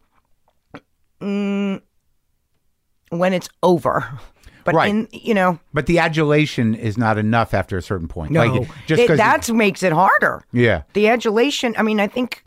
S3: when it's over. But
S1: right. But the adulation is not enough after a certain point.
S3: No.
S1: Like, just
S3: that makes it harder.
S1: Yeah.
S3: The adulation, I mean, I think,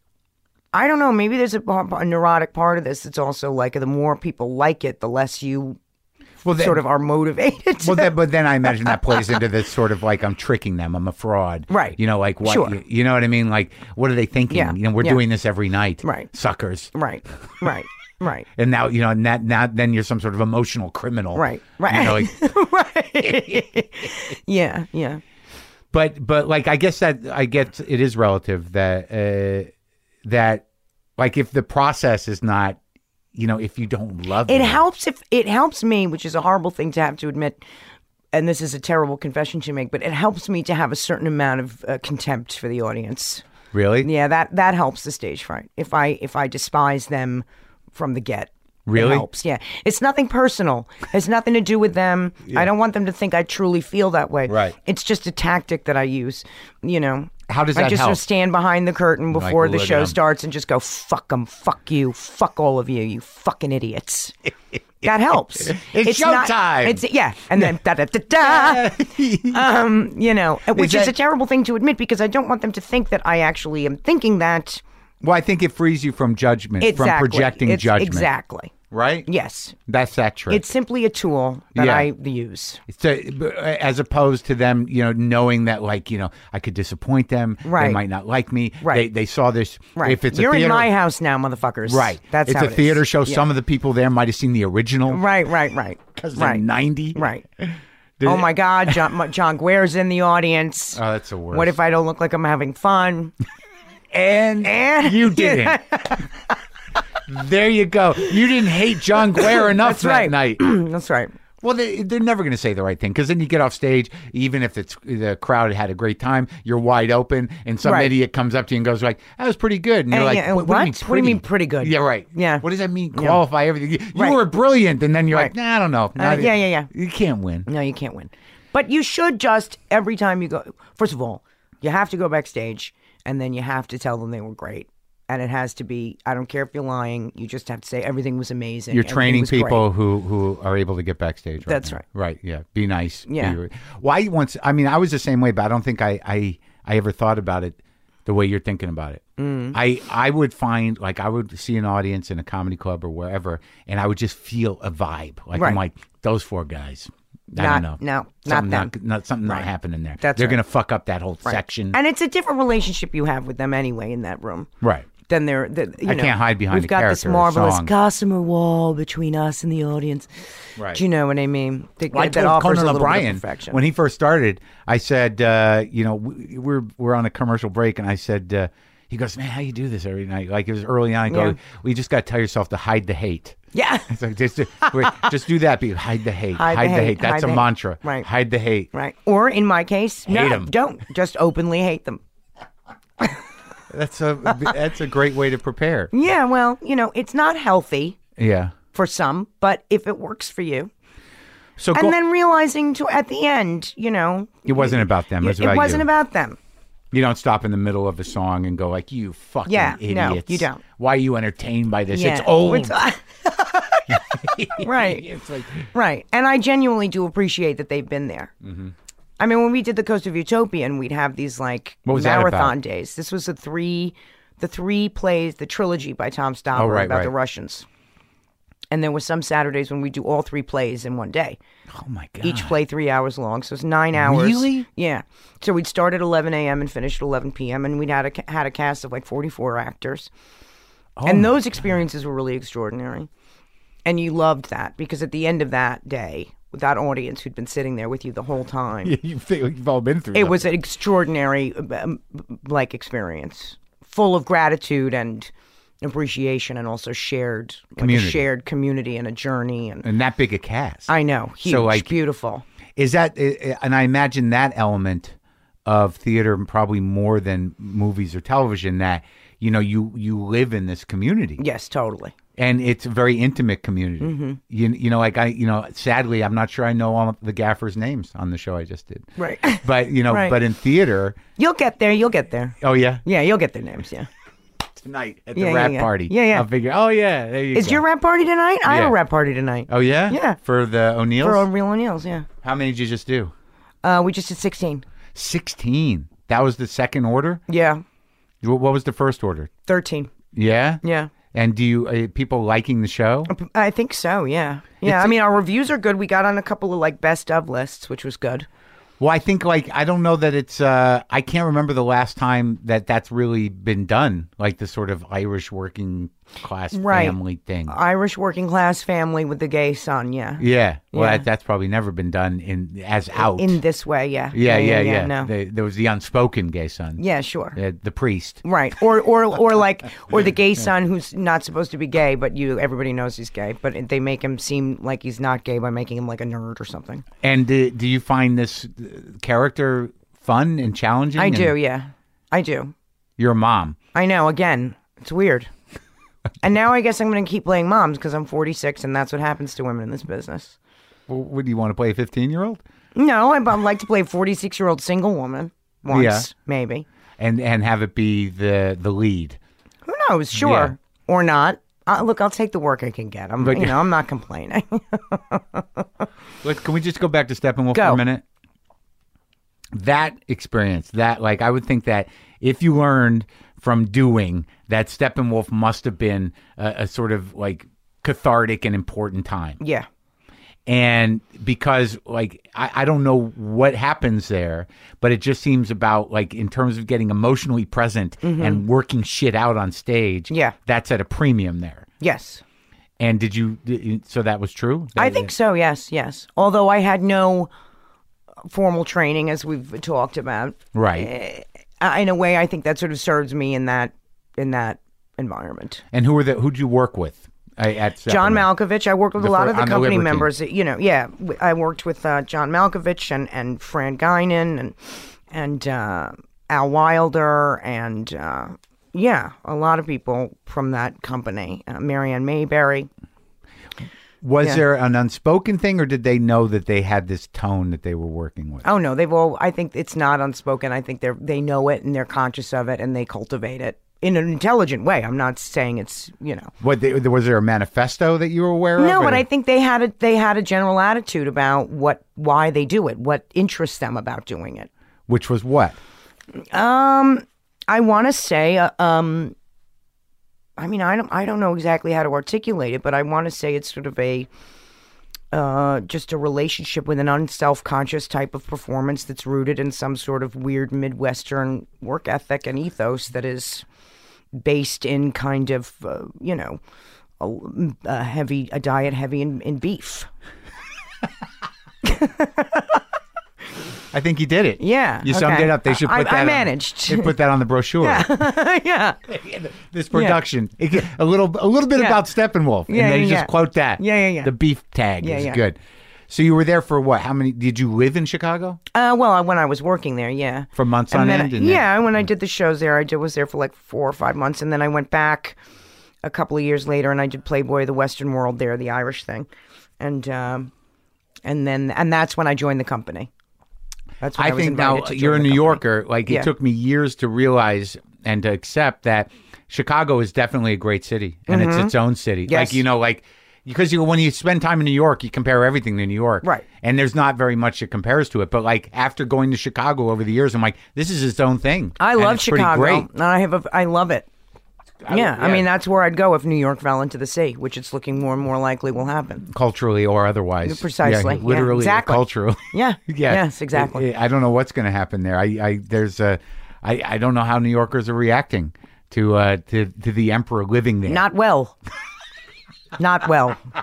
S3: I don't know, maybe there's a neurotic part of this. It's also like the more people like it, the less you sort of are motivated.
S1: But then I imagine that plays into this sort of like, I'm tricking them. I'm a fraud.
S3: Right.
S1: Like what?
S3: Sure.
S1: You know what I mean? Like, what are they thinking?
S3: Yeah.
S1: We're doing this every night.
S3: Right.
S1: Suckers.
S3: Right.
S1: And now, now then you're some sort of emotional criminal.
S3: Right.
S1: Right.
S3: Right. Yeah.
S1: But like, I guess it is relative that like if the process is not, if you don't love
S3: it helps it helps me, which is a horrible thing to have to admit, and this is a terrible confession to make, but it helps me to have a certain amount of contempt for the audience.
S1: Really?
S3: Yeah, that helps the stage fright. If I despise them from the get.
S1: Really?
S3: It helps, yeah. It's nothing personal. It has nothing to do with them. Yeah. I don't want them to think I truly feel that way.
S1: Right.
S3: It's just a tactic that I use,
S1: How does that help?
S3: I just sort of stand behind the curtain before the show starts and just go, fuck them, fuck you, fuck all of you, you fucking idiots. That helps.
S1: It's showtime.
S3: Yeah, and then da-da-da-da. Which is a terrible thing to admit because I don't want them to think that I actually am thinking that.
S1: Well, I think it frees you from judgment, from projecting judgment.
S3: Exactly.
S1: Right?
S3: Yes.
S1: That's that trick.
S3: It's simply a tool that I use.
S1: As opposed to them, knowing that, like, I could disappoint them.
S3: Right.
S1: They might not like me.
S3: Right.
S1: They saw this.
S3: Right.
S1: If it's
S3: You're
S1: a theater,
S3: in my house now, motherfuckers.
S1: Right.
S3: That's
S1: it's
S3: how
S1: a theater show.
S3: Yeah.
S1: Some of the people there might have seen the original.
S3: Right.
S1: Because they're 90.
S3: Right. Oh, my God. John Guare's in the audience.
S1: Oh, that's the worst.
S3: What if I don't look like I'm having fun?
S1: And you didn't. There you go. You didn't hate John Guare enough that night.
S3: That's right.
S1: Well, they're never going to say the right thing because then you get off stage, even if the crowd had a great time, you're wide open, and some idiot comes up to you and goes like, "That was pretty good," and you're like,
S3: "What do you mean pretty good?"
S1: Yeah, right.
S3: Yeah.
S1: What does that mean? Qualify everything. You were brilliant, and then you're like, "Nah, I don't know."
S3: Yeah.
S1: You can't win.
S3: No, you can't win. But you should just every time you go. First of all, you have to go backstage. And then you have to tell them they were great. And it has to be, I don't care if you're lying, you just have to say everything was amazing.
S1: You're training people who are able to get backstage.
S3: That's right.
S1: Right, yeah. Be nice.
S3: Yeah.
S1: I was the same way, but I don't think I ever thought about it the way you're thinking about it. I would find, like, I would see an audience in a comedy club or wherever, and I would just feel a vibe. Like, I'm like, those four guys. I don't know.
S3: No, not them.
S1: Something not happening there.
S3: They're
S1: going to fuck up that whole section.
S3: And it's a different relationship you have with them anyway in that room.
S1: Right.
S3: Then I
S1: can't hide behind
S3: we've
S1: the
S3: got
S1: character
S3: this marvelous
S1: song.
S3: gossamer wall between us and the audience.
S1: Right.
S3: Do you know what I mean?
S1: I told Conan O'Brien when he first started, I said, we're on a commercial break, and I said, he goes, "Man, how you do this every night?" Like, it was early on. I go, "Well, you just got to tell yourself to hide the hate."
S3: Yeah.
S1: It's like, just do that. Hide the hate. Hide the hate. That's a mantra.
S3: Right.
S1: Hide the hate.
S3: Right. Or in my case,
S1: hate them.
S3: Don't. Just openly hate them.
S1: That's a great way to prepare.
S3: Yeah. Well, it's not healthy.
S1: Yeah.
S3: For some, but if it works for you.
S1: So
S3: then realizing at the end,
S1: it wasn't about them. It
S3: wasn't about them.
S1: You don't stop in the middle of a song and go like, "You fucking idiots."
S3: No, you don't.
S1: Why are you entertained by this?
S3: Yeah.
S1: It's old.
S3: Right.
S1: It's like...
S3: Right. And I genuinely do appreciate that they've been there.
S1: Mm-hmm.
S3: I mean, when we did the Coast of Utopian, we'd have these like marathon days. This was the three plays, the trilogy by Tom Stoppard about the Russians. And there were some Saturdays when we do all three plays in one day.
S1: Oh, my God.
S3: Each play 3 hours long. So it's 9 hours.
S1: Really?
S3: Yeah. So we'd start at 11 a.m. and finish at 11 p.m. And we'd had a cast of like 44 actors. Oh, and those experiences were really extraordinary. And you loved that because at the end of that day, that audience who'd been sitting there with you the whole time.
S1: You've all been through.
S3: It was an extraordinary, experience, full of gratitude and appreciation, and also shared
S1: community.
S3: A shared community and a journey,
S1: and that big a cast.
S3: I know, huge, so beautiful.
S1: Is that? And I imagine that element of theater probably more than movies or television. That you live in this community.
S3: Yes, totally.
S1: And it's a very intimate community. Mm-hmm. Sadly, I'm not sure I know all the gaffers' names on the show I just did.
S3: Right.
S1: But right. But in theater,
S3: you'll get there.
S1: Oh yeah.
S3: Yeah, you'll get their names. Yeah.
S1: Tonight at the rap party.
S3: Yeah.
S1: I'll figure. Oh yeah, there you go.
S3: Is your rap party tonight? I have a rap party tonight.
S1: Oh yeah.
S3: Yeah.
S1: For the O'Neills.
S3: For Real O'Neills. Yeah.
S1: How many did you just do?
S3: We just did 16.
S1: 16. That was the second order.
S3: Yeah.
S1: What was the first order?
S3: 13.
S1: Yeah.
S3: Yeah.
S1: And do you people liking the show?
S3: I think so. Yeah. Yeah. I mean, our reviews are good. We got on a couple of best of lists, which was good.
S1: Well, I think I don't know that it's I can't remember the last time that's really been done, like the sort of Irish working class family thing.
S3: Irish working class family with the gay son, yeah.
S1: Yeah. Well, that's probably never been done as out.
S3: In this way, yeah.
S1: Yeah.
S3: No.
S1: There was the unspoken gay son.
S3: Yeah, sure.
S1: The priest.
S3: Right. Or the gay son who's not supposed to be gay, but everybody knows he's gay, but they make him seem like he's not gay by making him like a nerd or something.
S1: And do you find this character fun and challenging?
S3: I do, yeah. I do.
S1: You're a mom.
S3: I know, again, it's weird. And now I guess I'm going to keep playing moms because I'm 46 and that's what happens to women in this business.
S1: Well, what, do you want to play a 15-year-old?
S3: No, I'd like to play a 46-year-old single woman once, maybe.
S1: And have it be the lead.
S3: Who knows? Sure. Yeah. Or not. Look, I'll take the work I can get. I'm not complaining.
S1: Can we just go back to Steppenwolf for a minute? That experience, I would think that if you learned from doing that, Steppenwolf must have been a sort of cathartic and important time.
S3: Yeah.
S1: And because I don't know what happens there, but it just seems about in terms of getting emotionally present and working shit out on stage.
S3: Yeah.
S1: That's at a premium there.
S3: Yes.
S1: And so that was true?
S3: I think so, yes. Although I had no formal training, as we've talked about.
S1: Right.
S3: In a way, I think that sort of serves me in that environment.
S1: And who'd you work with?
S3: John Malkovich. I worked with a lot of the company members. I worked with John Malkovich and Fran Guinan and Al Wilder and a lot of people from that company. Marianne Mayberry.
S1: Was there an unspoken thing, or did they know that they had this tone that they were working with?
S3: Oh no, I think it's not unspoken. I think they know it and they're conscious of it and they cultivate it in an intelligent way. I'm not saying it's
S1: What was there a manifesto that you were aware of?
S3: No, but I think they had a general attitude about why they do it, what interests them about doing it.
S1: Which was what?
S3: I want to say, I mean, I don't know exactly how to articulate it, but I want to say it's sort of just a relationship with an unself-conscious type of performance that's rooted in some sort of weird Midwestern work ethic and ethos that is based in kind of, a diet heavy in beef.
S1: I think you did it.
S3: Yeah.
S1: You summed it up. They should put that.
S3: I managed.
S1: They put that on the brochure.
S3: Yeah.
S1: This production. Yeah. A little bit about Steppenwolf. And they just quote that.
S3: Yeah.
S1: The beef tag is good. So you were there for what? How many? Did you live in Chicago?
S3: Well, when I was working there, yeah.
S1: For months on end?
S3: When I did the shows there, I was there for 4 or 5 months. And then I went back a couple of years later and I did Playboy of the Western World there, the Irish thing. And that's when I joined the company. That's when I was
S1: think now you're a New Yorker. It took me years to realize and to accept that Chicago is definitely a great city, and it's its own city.
S3: Yes.
S1: Because when you spend time in New York, you compare everything to New York,
S3: right?
S1: And there's not very much that compares to it. But after going to Chicago over the years, I'm this is its own thing.
S3: I love Chicago. I love it. I mean, that's where I'd go if New York fell into the sea, which it's looking more and more likely will happen.
S1: Culturally or otherwise.
S3: Precisely.
S1: Yeah, literally
S3: exactly.
S1: or culturally.
S3: Yeah. Yes, exactly.
S1: I don't know what's going to happen there. I don't know how New Yorkers are reacting to the emperor living there.
S3: Not well. Not well.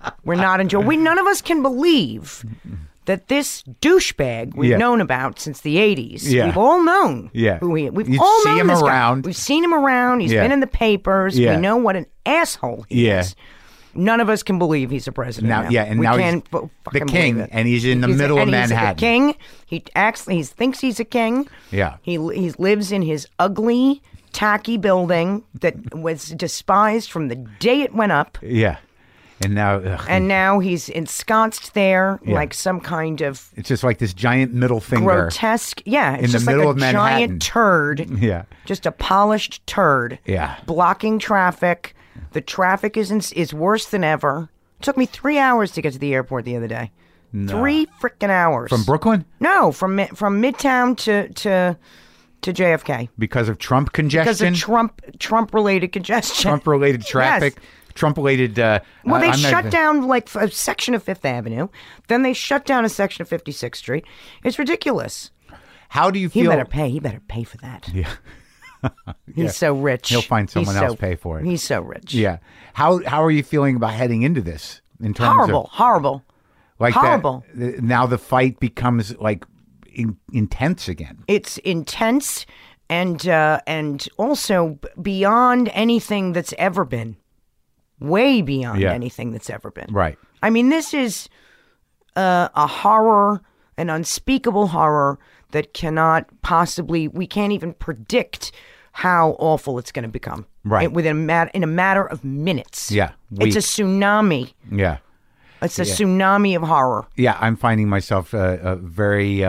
S3: We're not enjoying. None of us can believe that this douchebag we've known about since the 80s. Yeah. We've all known who he is. We've all known this guy. We've seen him around. He's been in the papers. We know what an asshole he is. None of us can believe he's a president now.
S1: Yeah, and now he's the king, and he's in the middle of Manhattan.
S3: He's a king. He thinks he's a king.
S1: Yeah.
S3: He lives in his ugly, tacky building that was despised from the day it went up.
S1: Yeah. And
S3: now he's ensconced there like some kind of...
S1: It's just like this giant middle finger.
S3: Grotesque. Yeah. It's just like a giant turd.
S1: Yeah.
S3: Just a polished turd.
S1: Yeah.
S3: Blocking traffic. The traffic is worse than ever. It took me 3 hours to get to the airport the other day. No. 3 freaking hours.
S1: From Brooklyn?
S3: No, from Midtown to JFK.
S1: Because of Trump congestion?
S3: Because of Trump-related congestion.
S1: Trump-related traffic? Yes. Trump-related...
S3: well, they shut down like a section of Fifth Avenue. Then they shut down a section of 56th Street. It's ridiculous.
S1: How do you feel...
S3: He better pay for that.
S1: Yeah.
S3: He's so rich.
S1: He'll find someone else pay for it.
S3: He's so rich.
S1: Yeah. How are you feeling about heading into this? In terms of
S3: horrible.
S1: Like horrible. Now the fight becomes like intense again.
S3: It's intense and also beyond anything that's ever been. Way beyond anything that's ever been.
S1: Right.
S3: I mean, this is a horror, an unspeakable horror that we can't even predict how awful it's going to become.
S1: Right.
S3: In a matter of minutes.
S1: Yeah.
S3: Weeks. It's a tsunami.
S1: Yeah.
S3: It's a tsunami of horror.
S1: Yeah, I'm finding myself very...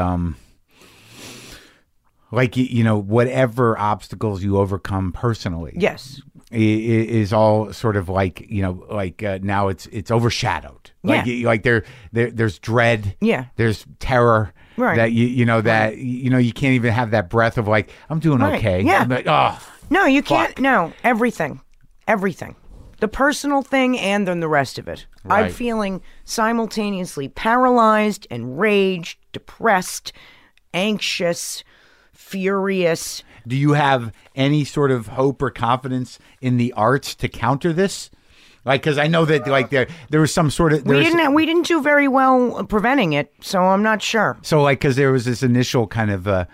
S1: like, whatever obstacles you overcome personally.
S3: Yes.
S1: Is all sort of like, now it's overshadowed. Like there's dread.
S3: Yeah.
S1: There's terror.
S3: Right.
S1: That you can't even have that breath of like, I'm doing okay.
S3: Yeah.
S1: I'm like, oh.
S3: No, you can't. No, everything. The personal thing and then the rest of it.
S1: Right.
S3: I'm feeling simultaneously paralyzed, enraged, depressed, anxious, furious.
S1: Do you have any sort of hope or confidence in the arts to counter this? Like, because I know that like there was some sort of
S3: we didn't do very well preventing it, so I'm not sure.
S1: So like, because there was this initial kind of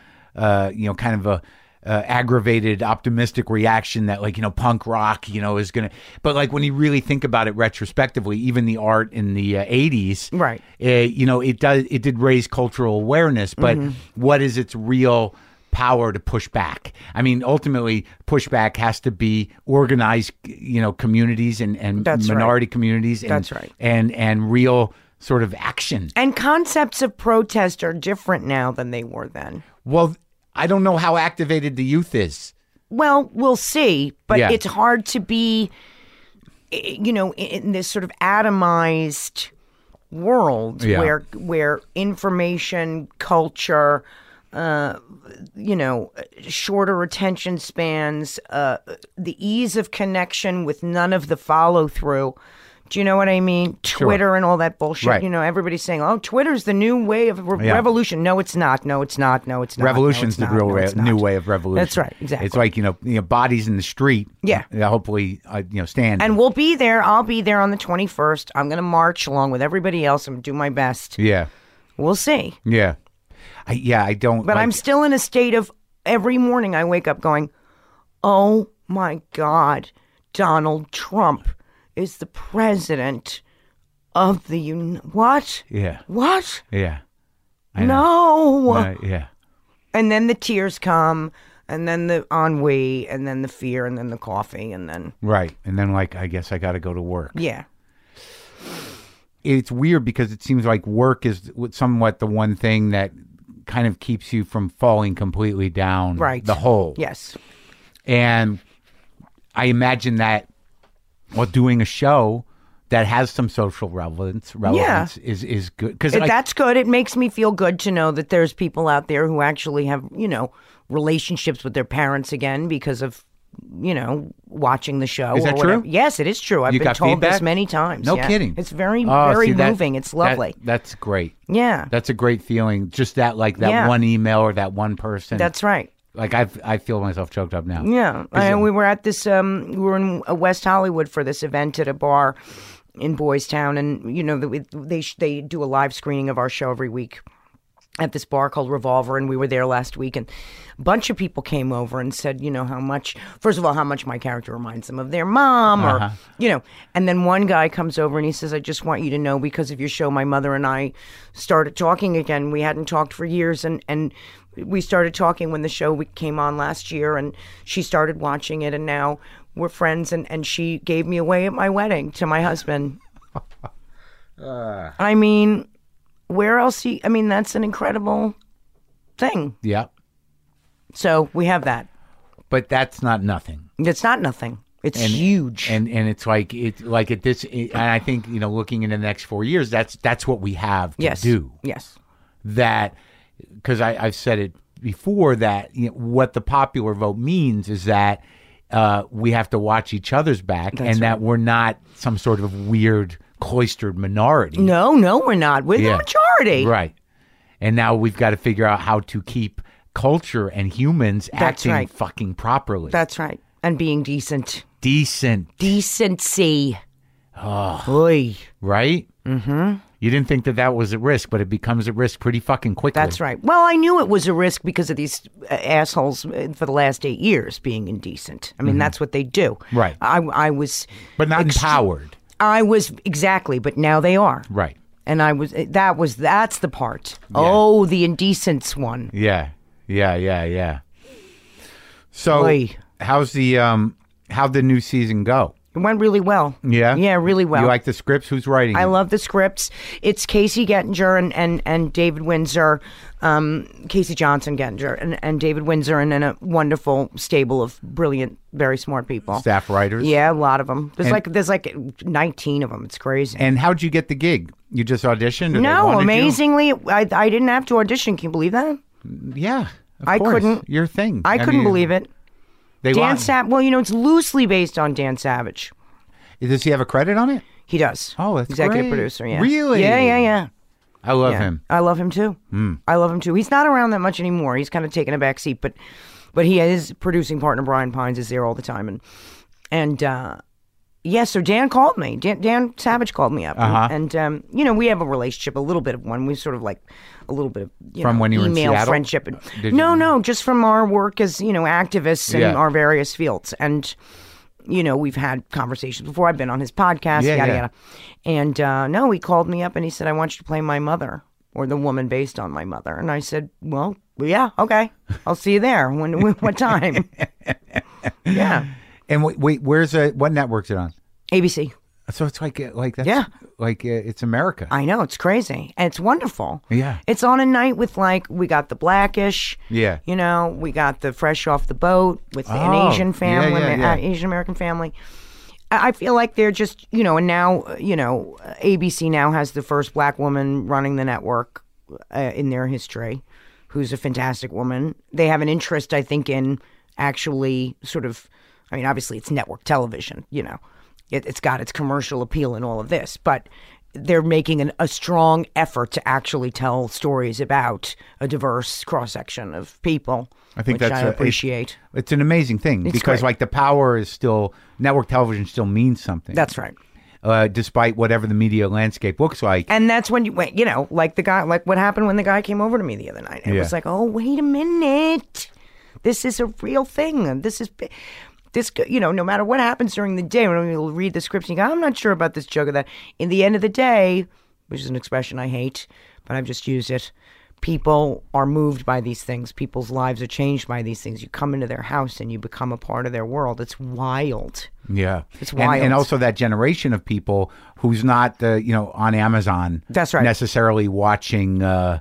S1: aggravated, optimistic reaction that like punk rock is gonna, but like when you really think about it retrospectively, even the art in the 80s,
S3: right?
S1: It did raise cultural awareness, but what is its real power to push back? I mean, ultimately, pushback has to be organized, communities and minority communities. And,
S3: that's right.
S1: And real sort of action.
S3: And concepts of protest are different now than they were then.
S1: Well, I don't know how activated the youth is.
S3: Well, we'll see. But it's hard to be, in this sort of atomized world where information, culture, shorter attention spans, the ease of connection with none of the follow through. Do you know what I mean?
S1: Sure.
S3: Twitter and all that bullshit.
S1: Right.
S3: Everybody's saying, "Oh, Twitter's the new way of revolution." No, it's not. No, it's not. No, it's not.
S1: Revolution's the real new way of revolution.
S3: That's right. Exactly.
S1: It's like bodies in the street.
S3: Yeah.
S1: Hopefully, stand.
S3: And we'll be there. I'll be there on the 21st. I'm going to march along with everybody else and do my best.
S1: Yeah.
S3: We'll see.
S1: Yeah. I don't.
S3: But I'm still in a state of every morning I wake up going, "Oh my God, Donald Trump is the president of the what?
S1: Yeah.
S3: What?
S1: Yeah.
S3: No.
S1: Yeah.
S3: And then the tears come, and then the ennui, and then the fear, and then the coffee, and then
S1: right, and then like I guess I got to go to work.
S3: Yeah.
S1: It's weird because it seems like work is somewhat the one thing that kind of keeps you from falling completely down the hole.
S3: Yes.
S1: And I imagine that doing a show that has some social relevance is good. Because
S3: that's good. It makes me feel good to know that there's people out there who actually have, relationships with their parents again because of, watching the show.
S1: Is that true?
S3: Yes, it is true. I've been told
S1: feedback?
S3: this many times.
S1: No kidding.
S3: It's very moving. It's lovely.
S1: That's great.
S3: Yeah.
S1: That's a great feeling. Just that one email or that one person.
S3: That's right.
S1: Like I feel myself choked up now.
S3: Yeah. We were at this, we were in West Hollywood for this event at a bar. in Boys Town, and they do a live screening of our show every week at this bar called Revolver, and we were there last week, and a bunch of people came over and said, how much my character reminds them of their mom, or and then one guy comes over and he says, I just want you to know, because of your show, my mother and I started talking again. We hadn't talked for years, and we started talking when the show came on last year, and she started watching it, and now we're friends, and she gave me away at my wedding to my husband. I mean, where else? That's an incredible thing.
S1: Yeah.
S3: So we have that.
S1: But that's not nothing.
S3: It's not nothing. It's huge.
S1: And it's like at this, and I think, looking into the next 4 years, that's what we have to do.
S3: Yes.
S1: That, because I've said it before, that what the popular vote means is that we have to watch each other's back, that we're not some sort of weird cloistered minority.
S3: No, we're not. We're the majority.
S1: Right. And now we've got to figure out how to keep culture and humans acting fucking properly.
S3: That's right. And being decent.
S1: Decency.
S3: Oh. Oy.
S1: Right? Mm-hmm. You didn't think that was at risk, but it becomes at risk pretty fucking quickly.
S3: That's right. Well, I knew it was a risk because of these assholes for the last 8 years being indecent. That's what they do.
S1: Right.
S3: I was...
S1: But not empowered.
S3: I was, exactly, but now they are.
S1: Right.
S3: And that's the part. Yeah. Oh, the indecence one.
S1: Yeah. So, how'd the new season go?
S3: It went really well.
S1: Yeah?
S3: Yeah, really well.
S1: You like the scripts? Who's writing
S3: I love the scripts. It's Casey Gettinger and David Windsor, Casey Johnson Gettinger and David Windsor, and then a wonderful stable of brilliant, very smart people.
S1: Staff writers?
S3: Yeah, a lot of them. There's like 19 of them. It's crazy.
S1: And how'd you get the gig? You just auditioned?
S3: No, amazingly, I didn't have to audition. Can you believe that?
S1: Yeah,
S3: I couldn't.
S1: Your thing.
S3: I couldn't believe it.
S1: Dan
S3: Savage. Well, it's loosely based on Dan Savage.
S1: Does he have a credit on it?
S3: He does.
S1: Oh, that's
S3: executive
S1: great.
S3: producer. Yeah.
S1: Really?
S3: Yeah.
S1: I love him.
S3: I love him too. I love him too. He's not around that much anymore. He's kind of taken a back seat, but his producing partner Brian Pines is there all the time, and so Dan called me. Dan Savage called me up, and we have a relationship, a little bit of one. We sort of like a little bit of
S1: from when you were
S3: email
S1: in Seattle?
S3: Friendship. No, just from our work as activists in our various fields, and we've had conversations before. I've been on his podcast, yada. And he called me up and he said, I want you to play my mother, or the woman based on my mother. And I said, well, yeah, okay. I'll see you there. What time? Yeah. And
S1: wait, what network's it on?
S3: ABC.
S1: So it's like that's it's America.
S3: I know, it's crazy. And it's wonderful.
S1: Yeah.
S3: It's on a night with we got the Blackish.
S1: Yeah.
S3: We got the Fresh Off the Boat with an Asian family, Asian American family. I feel like they're just, and now, ABC now has the first black woman running the network in their history, who's a fantastic woman. They have an interest, I think, in actually sort of, obviously it's network television, It's got its commercial appeal and all of this, but they're making a strong effort to actually tell stories about a diverse cross-section of people.
S1: I think
S3: I appreciate.
S1: It's an amazing thing because
S3: great.
S1: The power is still, network television still means something.
S3: That's right.
S1: Despite whatever the media landscape looks like.
S3: And that's when like the guy, like what happened when the guy came over to me the other night. It was like, oh, wait a minute. This is a real thing. This, no matter what happens during the day, when you'll read the scripts and you go, I'm not sure about this joke or that. In the end of the day, which is an expression I hate, but I've just used it, people are moved by these things. People's lives are changed by these things. You come into their house and you become a part of their world. It's wild.
S1: Yeah.
S3: It's wild.
S1: And also that generation of people who's not, on Amazon.
S3: That's right.
S1: Necessarily watching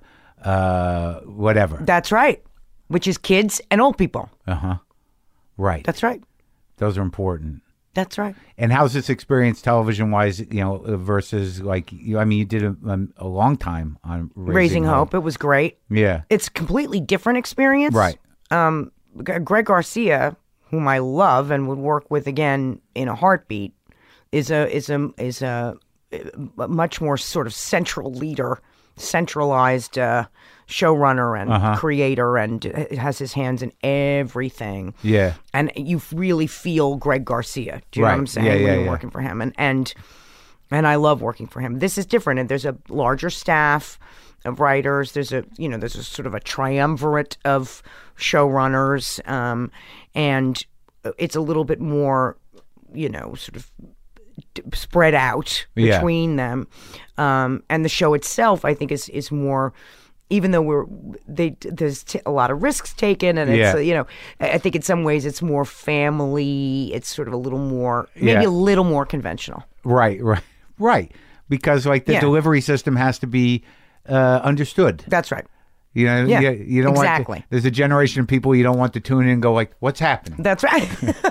S1: whatever.
S3: That's right. Which is kids and old people.
S1: Uh-huh. Right.
S3: That's right.
S1: Those are important.
S3: That's right.
S1: And how's this experience television-wise, versus you did a long time on Raising Hope.
S3: It was great.
S1: Yeah.
S3: It's a completely different experience.
S1: Right.
S3: Greg Garcia, whom I love and would work with again in a heartbeat, is a much more sort of central leader, centralized showrunner and creator, and has his hands in everything.
S1: Yeah.
S3: And you really feel Greg Garcia. Do you know what I'm saying?
S1: Yeah,
S3: when you're working for him. And And I love working for him. This is different, and there's a larger staff of writers. There's a sort of a triumvirate of showrunners, and it's a little bit more, sort of spread out between them. And the show itself, I think, is more. Even though there's a lot of risks taken, and it's I think in some ways it's more family. It's sort of a little more, maybe a little more conventional.
S1: Right. Because like the delivery system has to be understood.
S3: That's right.
S1: You don't
S3: exactly.
S1: want there's a generation of people you don't want to tune in and go like, what's happening?
S3: That's right.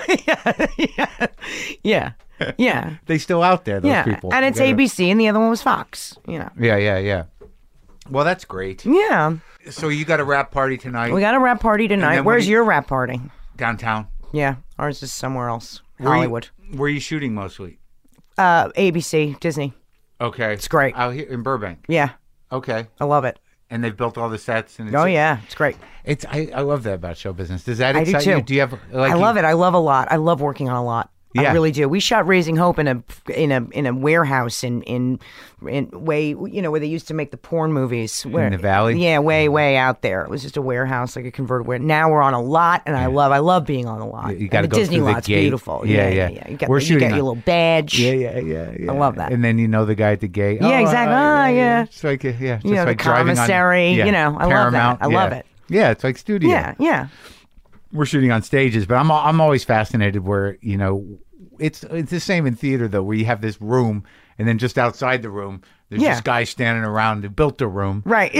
S3: Yeah.
S1: They still out there, those people.
S3: And it's ABC, and the other one was Fox.
S1: Yeah. Well, that's great.
S3: Yeah.
S1: So you got a rap party tonight?
S3: We got a rap party tonight. Where's your rap party?
S1: Downtown.
S3: Yeah. Ours is somewhere else. Hollywood.
S1: Where are you shooting mostly?
S3: ABC, Disney.
S1: Okay.
S3: It's great.
S1: Out here in Burbank?
S3: Yeah.
S1: Okay.
S3: I love it.
S1: And they've built all the sets? And
S3: it's great.
S1: I love that about show business. Does that
S3: excite
S1: you?
S3: Too.
S1: Do you have?
S3: I love it. I love a lot. I love working on a lot.
S1: Yeah.
S3: I really do. We shot Raising Hope in a warehouse in way where they used to make the porn movies.
S1: In the valley?
S3: Yeah, way out there. It was just a warehouse, like a converted warehouse. Now we're on a lot, and I love being on a lot.
S1: You got to go
S3: Disney
S1: through the
S3: lot's
S1: gate.
S3: beautiful.
S1: Yeah.
S3: You got your little badge.
S1: Yeah.
S3: I love that.
S1: And then the guy at the gate.
S3: Yeah, exactly. Yeah.
S1: It's like just
S3: the
S1: like driving
S3: commissary.
S1: on.
S3: I love that. I love it.
S1: Yeah, it's like studio.
S3: Yeah.
S1: We're shooting on stages, but I'm always fascinated where it's the same in theater though, where you have this room, and then just outside the room, there's this guy standing around who built the room.
S3: Right.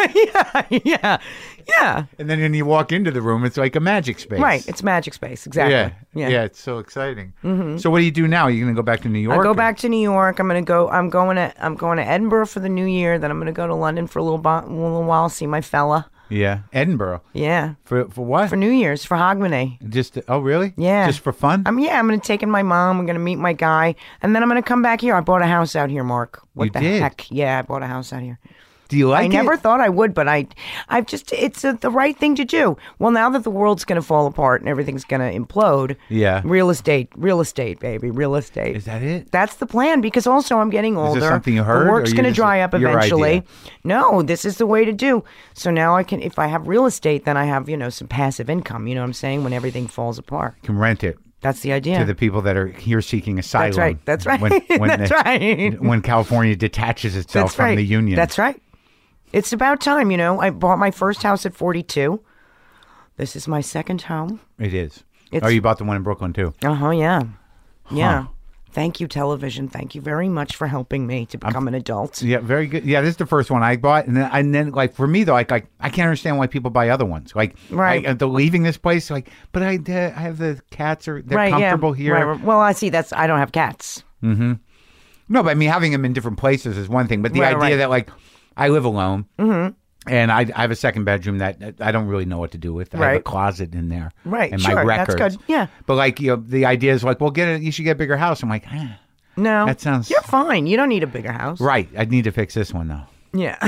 S3: Yeah.
S1: And then when you walk into the room, it's like a magic space.
S3: Right. It's magic space. Exactly.
S1: Yeah. It's so exciting. Mm-hmm. So what do you do now? Are you going to go back to New York?
S3: I go back to New York. I'm going to Edinburgh for the New Year. Then I'm going to go to London for a little while, see my fella.
S1: Yeah, Edinburgh.
S3: Yeah.
S1: For what?
S3: For New Year's, for Hogmanay.
S1: Oh, really?
S3: Yeah.
S1: Just for fun?
S3: I'm going to take in my mom. I'm going to meet my guy. And then I'm going to come back here. I bought a house out here, Mark. What the heck? Yeah, I bought a house out here.
S1: Do you like it?
S3: I never thought I would, but it's the right thing to do. Well, now that the world's going to fall apart and everything's going to implode.
S1: Yeah.
S3: Real estate, baby, real estate.
S1: Is that it?
S3: That's the plan, because also I'm getting older.
S1: Is this something you heard?
S3: The work's going to dry up eventually.
S1: Idea?
S3: No, this is the way to do. So now if I have real estate, then I have, some passive income. You know what I'm saying? When everything falls apart.
S1: You can rent it.
S3: That's the idea.
S1: To the people that are here seeking asylum.
S3: That's right.
S1: Right. When California detaches itself from the union.
S3: That's right. It's about time, I bought my first house at 42. This is my second home.
S1: It is. You bought the one in Brooklyn, too?
S3: Uh-huh, yeah. Yeah. Thank you, television. Thank you very much for helping me to become an adult.
S1: Yeah, very good. Yeah, this is the first one I bought. And then like, for me, though, I can't understand why people buy other ones. Like, they're leaving this place, but I have the cats, they're comfortable here.
S3: Right. Well, I see. I don't have cats.
S1: Mm-hmm. No, but I mean, having them in different places is one thing. But the idea that, like, I live alone, and I have a second bedroom that I don't really know what to do with. I have a closet in there, and my records.
S3: That's good. Yeah,
S1: but like the idea is like, well, you should get a bigger house. I'm like,
S3: no,
S1: that sounds.
S3: You're fine. You don't need a bigger house.
S1: Right. I need to fix this one though.
S3: Yeah.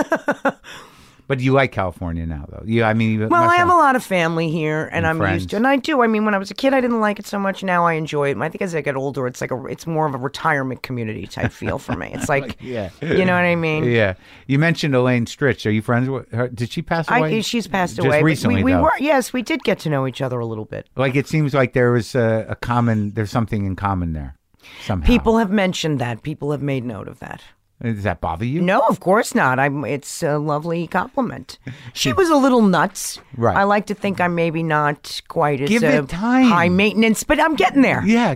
S1: But you like California now, though? I
S3: have a lot of family here, and I'm
S1: friends.
S3: used to it. And I do. I mean, when I was a kid, I didn't like it so much. Now I enjoy it. And I think as I get older, it's more of a retirement community type feel for me. It's like, you know what I mean?
S1: Yeah. You mentioned Elaine Stritch. Are you friends with her? Did she pass away?
S3: She's passed
S1: Just
S3: away.
S1: recently,
S3: we
S1: though.
S3: were. Yes, we did get to know each other a little bit.
S1: Like, it seems like there was there's something in common there somehow.
S3: People have mentioned that. People have made note of that.
S1: Does that bother you?
S3: No, of course not. It's a lovely compliment. She was a little nuts.
S1: Right.
S3: I like to think I'm maybe not quite as
S1: Give it time.
S3: high maintenance, but I'm getting there.
S1: Yeah.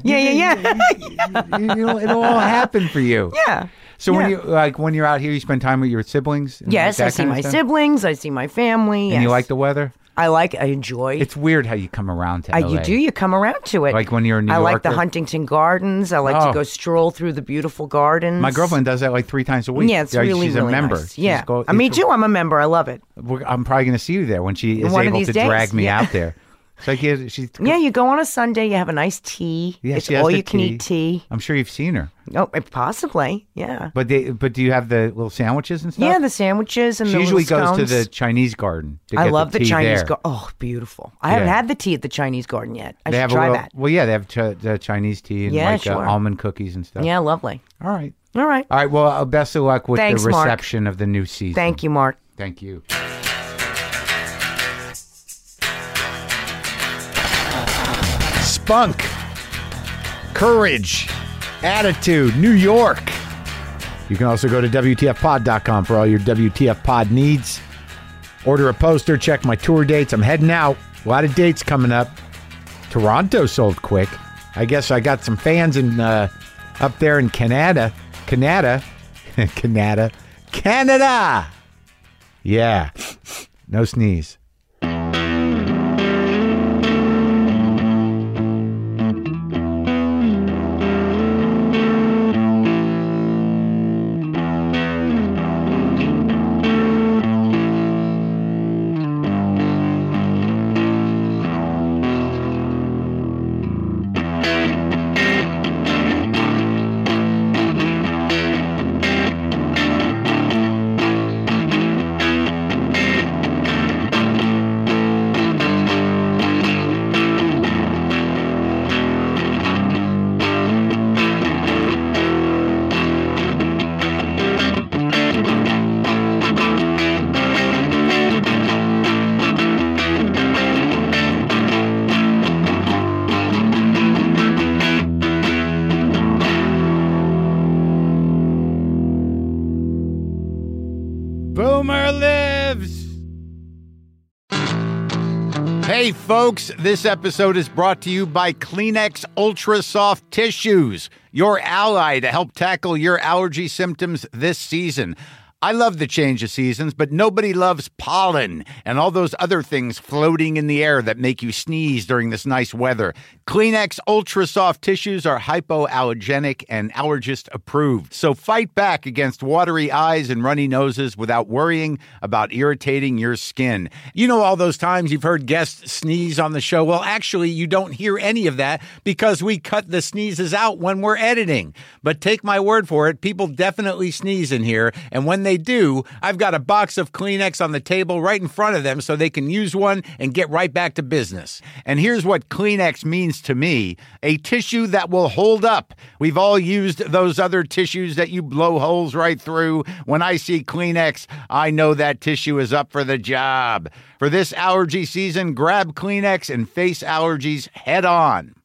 S1: It'll all happen for you.
S3: Yeah.
S1: So when you're out here, you spend time with your siblings?
S3: Yes, I see my siblings. I see my family.
S1: And you like the weather?
S3: I enjoy.
S1: It's weird how you come around to LA.
S3: You do. You come around to it.
S1: Like when you're in New York.
S3: I like the Huntington Gardens. I like to go stroll through the beautiful gardens.
S1: My girlfriend does that like 3 times a week.
S3: Yeah, it's really,
S1: she's
S3: really
S1: a member.
S3: nice. Yeah. Me too. I'm a member. I love it.
S1: I'm probably going to see you there when she is
S3: One
S1: able to
S3: days.
S1: drag me out there. It's like
S3: you go on a Sunday, you have a nice tea.
S1: Yeah,
S3: it's all you can eat tea.
S1: I'm sure you've seen her.
S3: Oh, possibly, yeah.
S1: But do you have the little sandwiches and stuff?
S3: Yeah, the sandwiches and
S1: she
S3: the
S1: usually
S3: little
S1: goes to
S3: scones.
S1: the Chinese garden.
S3: I love the Chinese
S1: garden.
S3: Oh, beautiful. I haven't had the tea at the Chinese garden yet. I should try that.
S1: Well, yeah, they have the Chinese tea and
S3: sure.
S1: almond cookies and stuff.
S3: Yeah, lovely.
S1: All right.
S3: All right.
S1: Well, best of luck with
S3: Thanks,
S1: the
S3: Mark.
S1: reception of the new season.
S3: Thank you, Mark.
S1: Thank you. Spunk, courage, attitude, New York. You can also go to WTFpod.com for all your WTF Pod needs. Order a poster, check my tour dates. I'm heading out. A lot of dates coming up. Toronto sold quick. I guess I got some fans up there in Canada. Canada. Yeah. No sneeze. Boomer lives! Hey folks, this episode is brought to you by Kleenex Ultra Soft Tissues, your ally to help tackle your allergy symptoms this season. I love the change of seasons, but nobody loves pollen and all those other things floating in the air that make you sneeze during this nice weather. Kleenex Ultra Soft Tissues are hypoallergenic and allergist approved. So fight back against watery eyes and runny noses without worrying about irritating your skin. You know all those times you've heard guests sneeze on the show? Well, actually, you don't hear any of that because we cut the sneezes out when we're editing. But take my word for it, people definitely sneeze in here, and when they do, I've got a box of Kleenex on the table right in front of them so they can use one and get right back to business. And here's what Kleenex means to me: a tissue that will hold up. We've all used those other tissues that you blow holes right through. When I see Kleenex, I know that tissue is up for the job. For this allergy season, grab Kleenex and face allergies head on.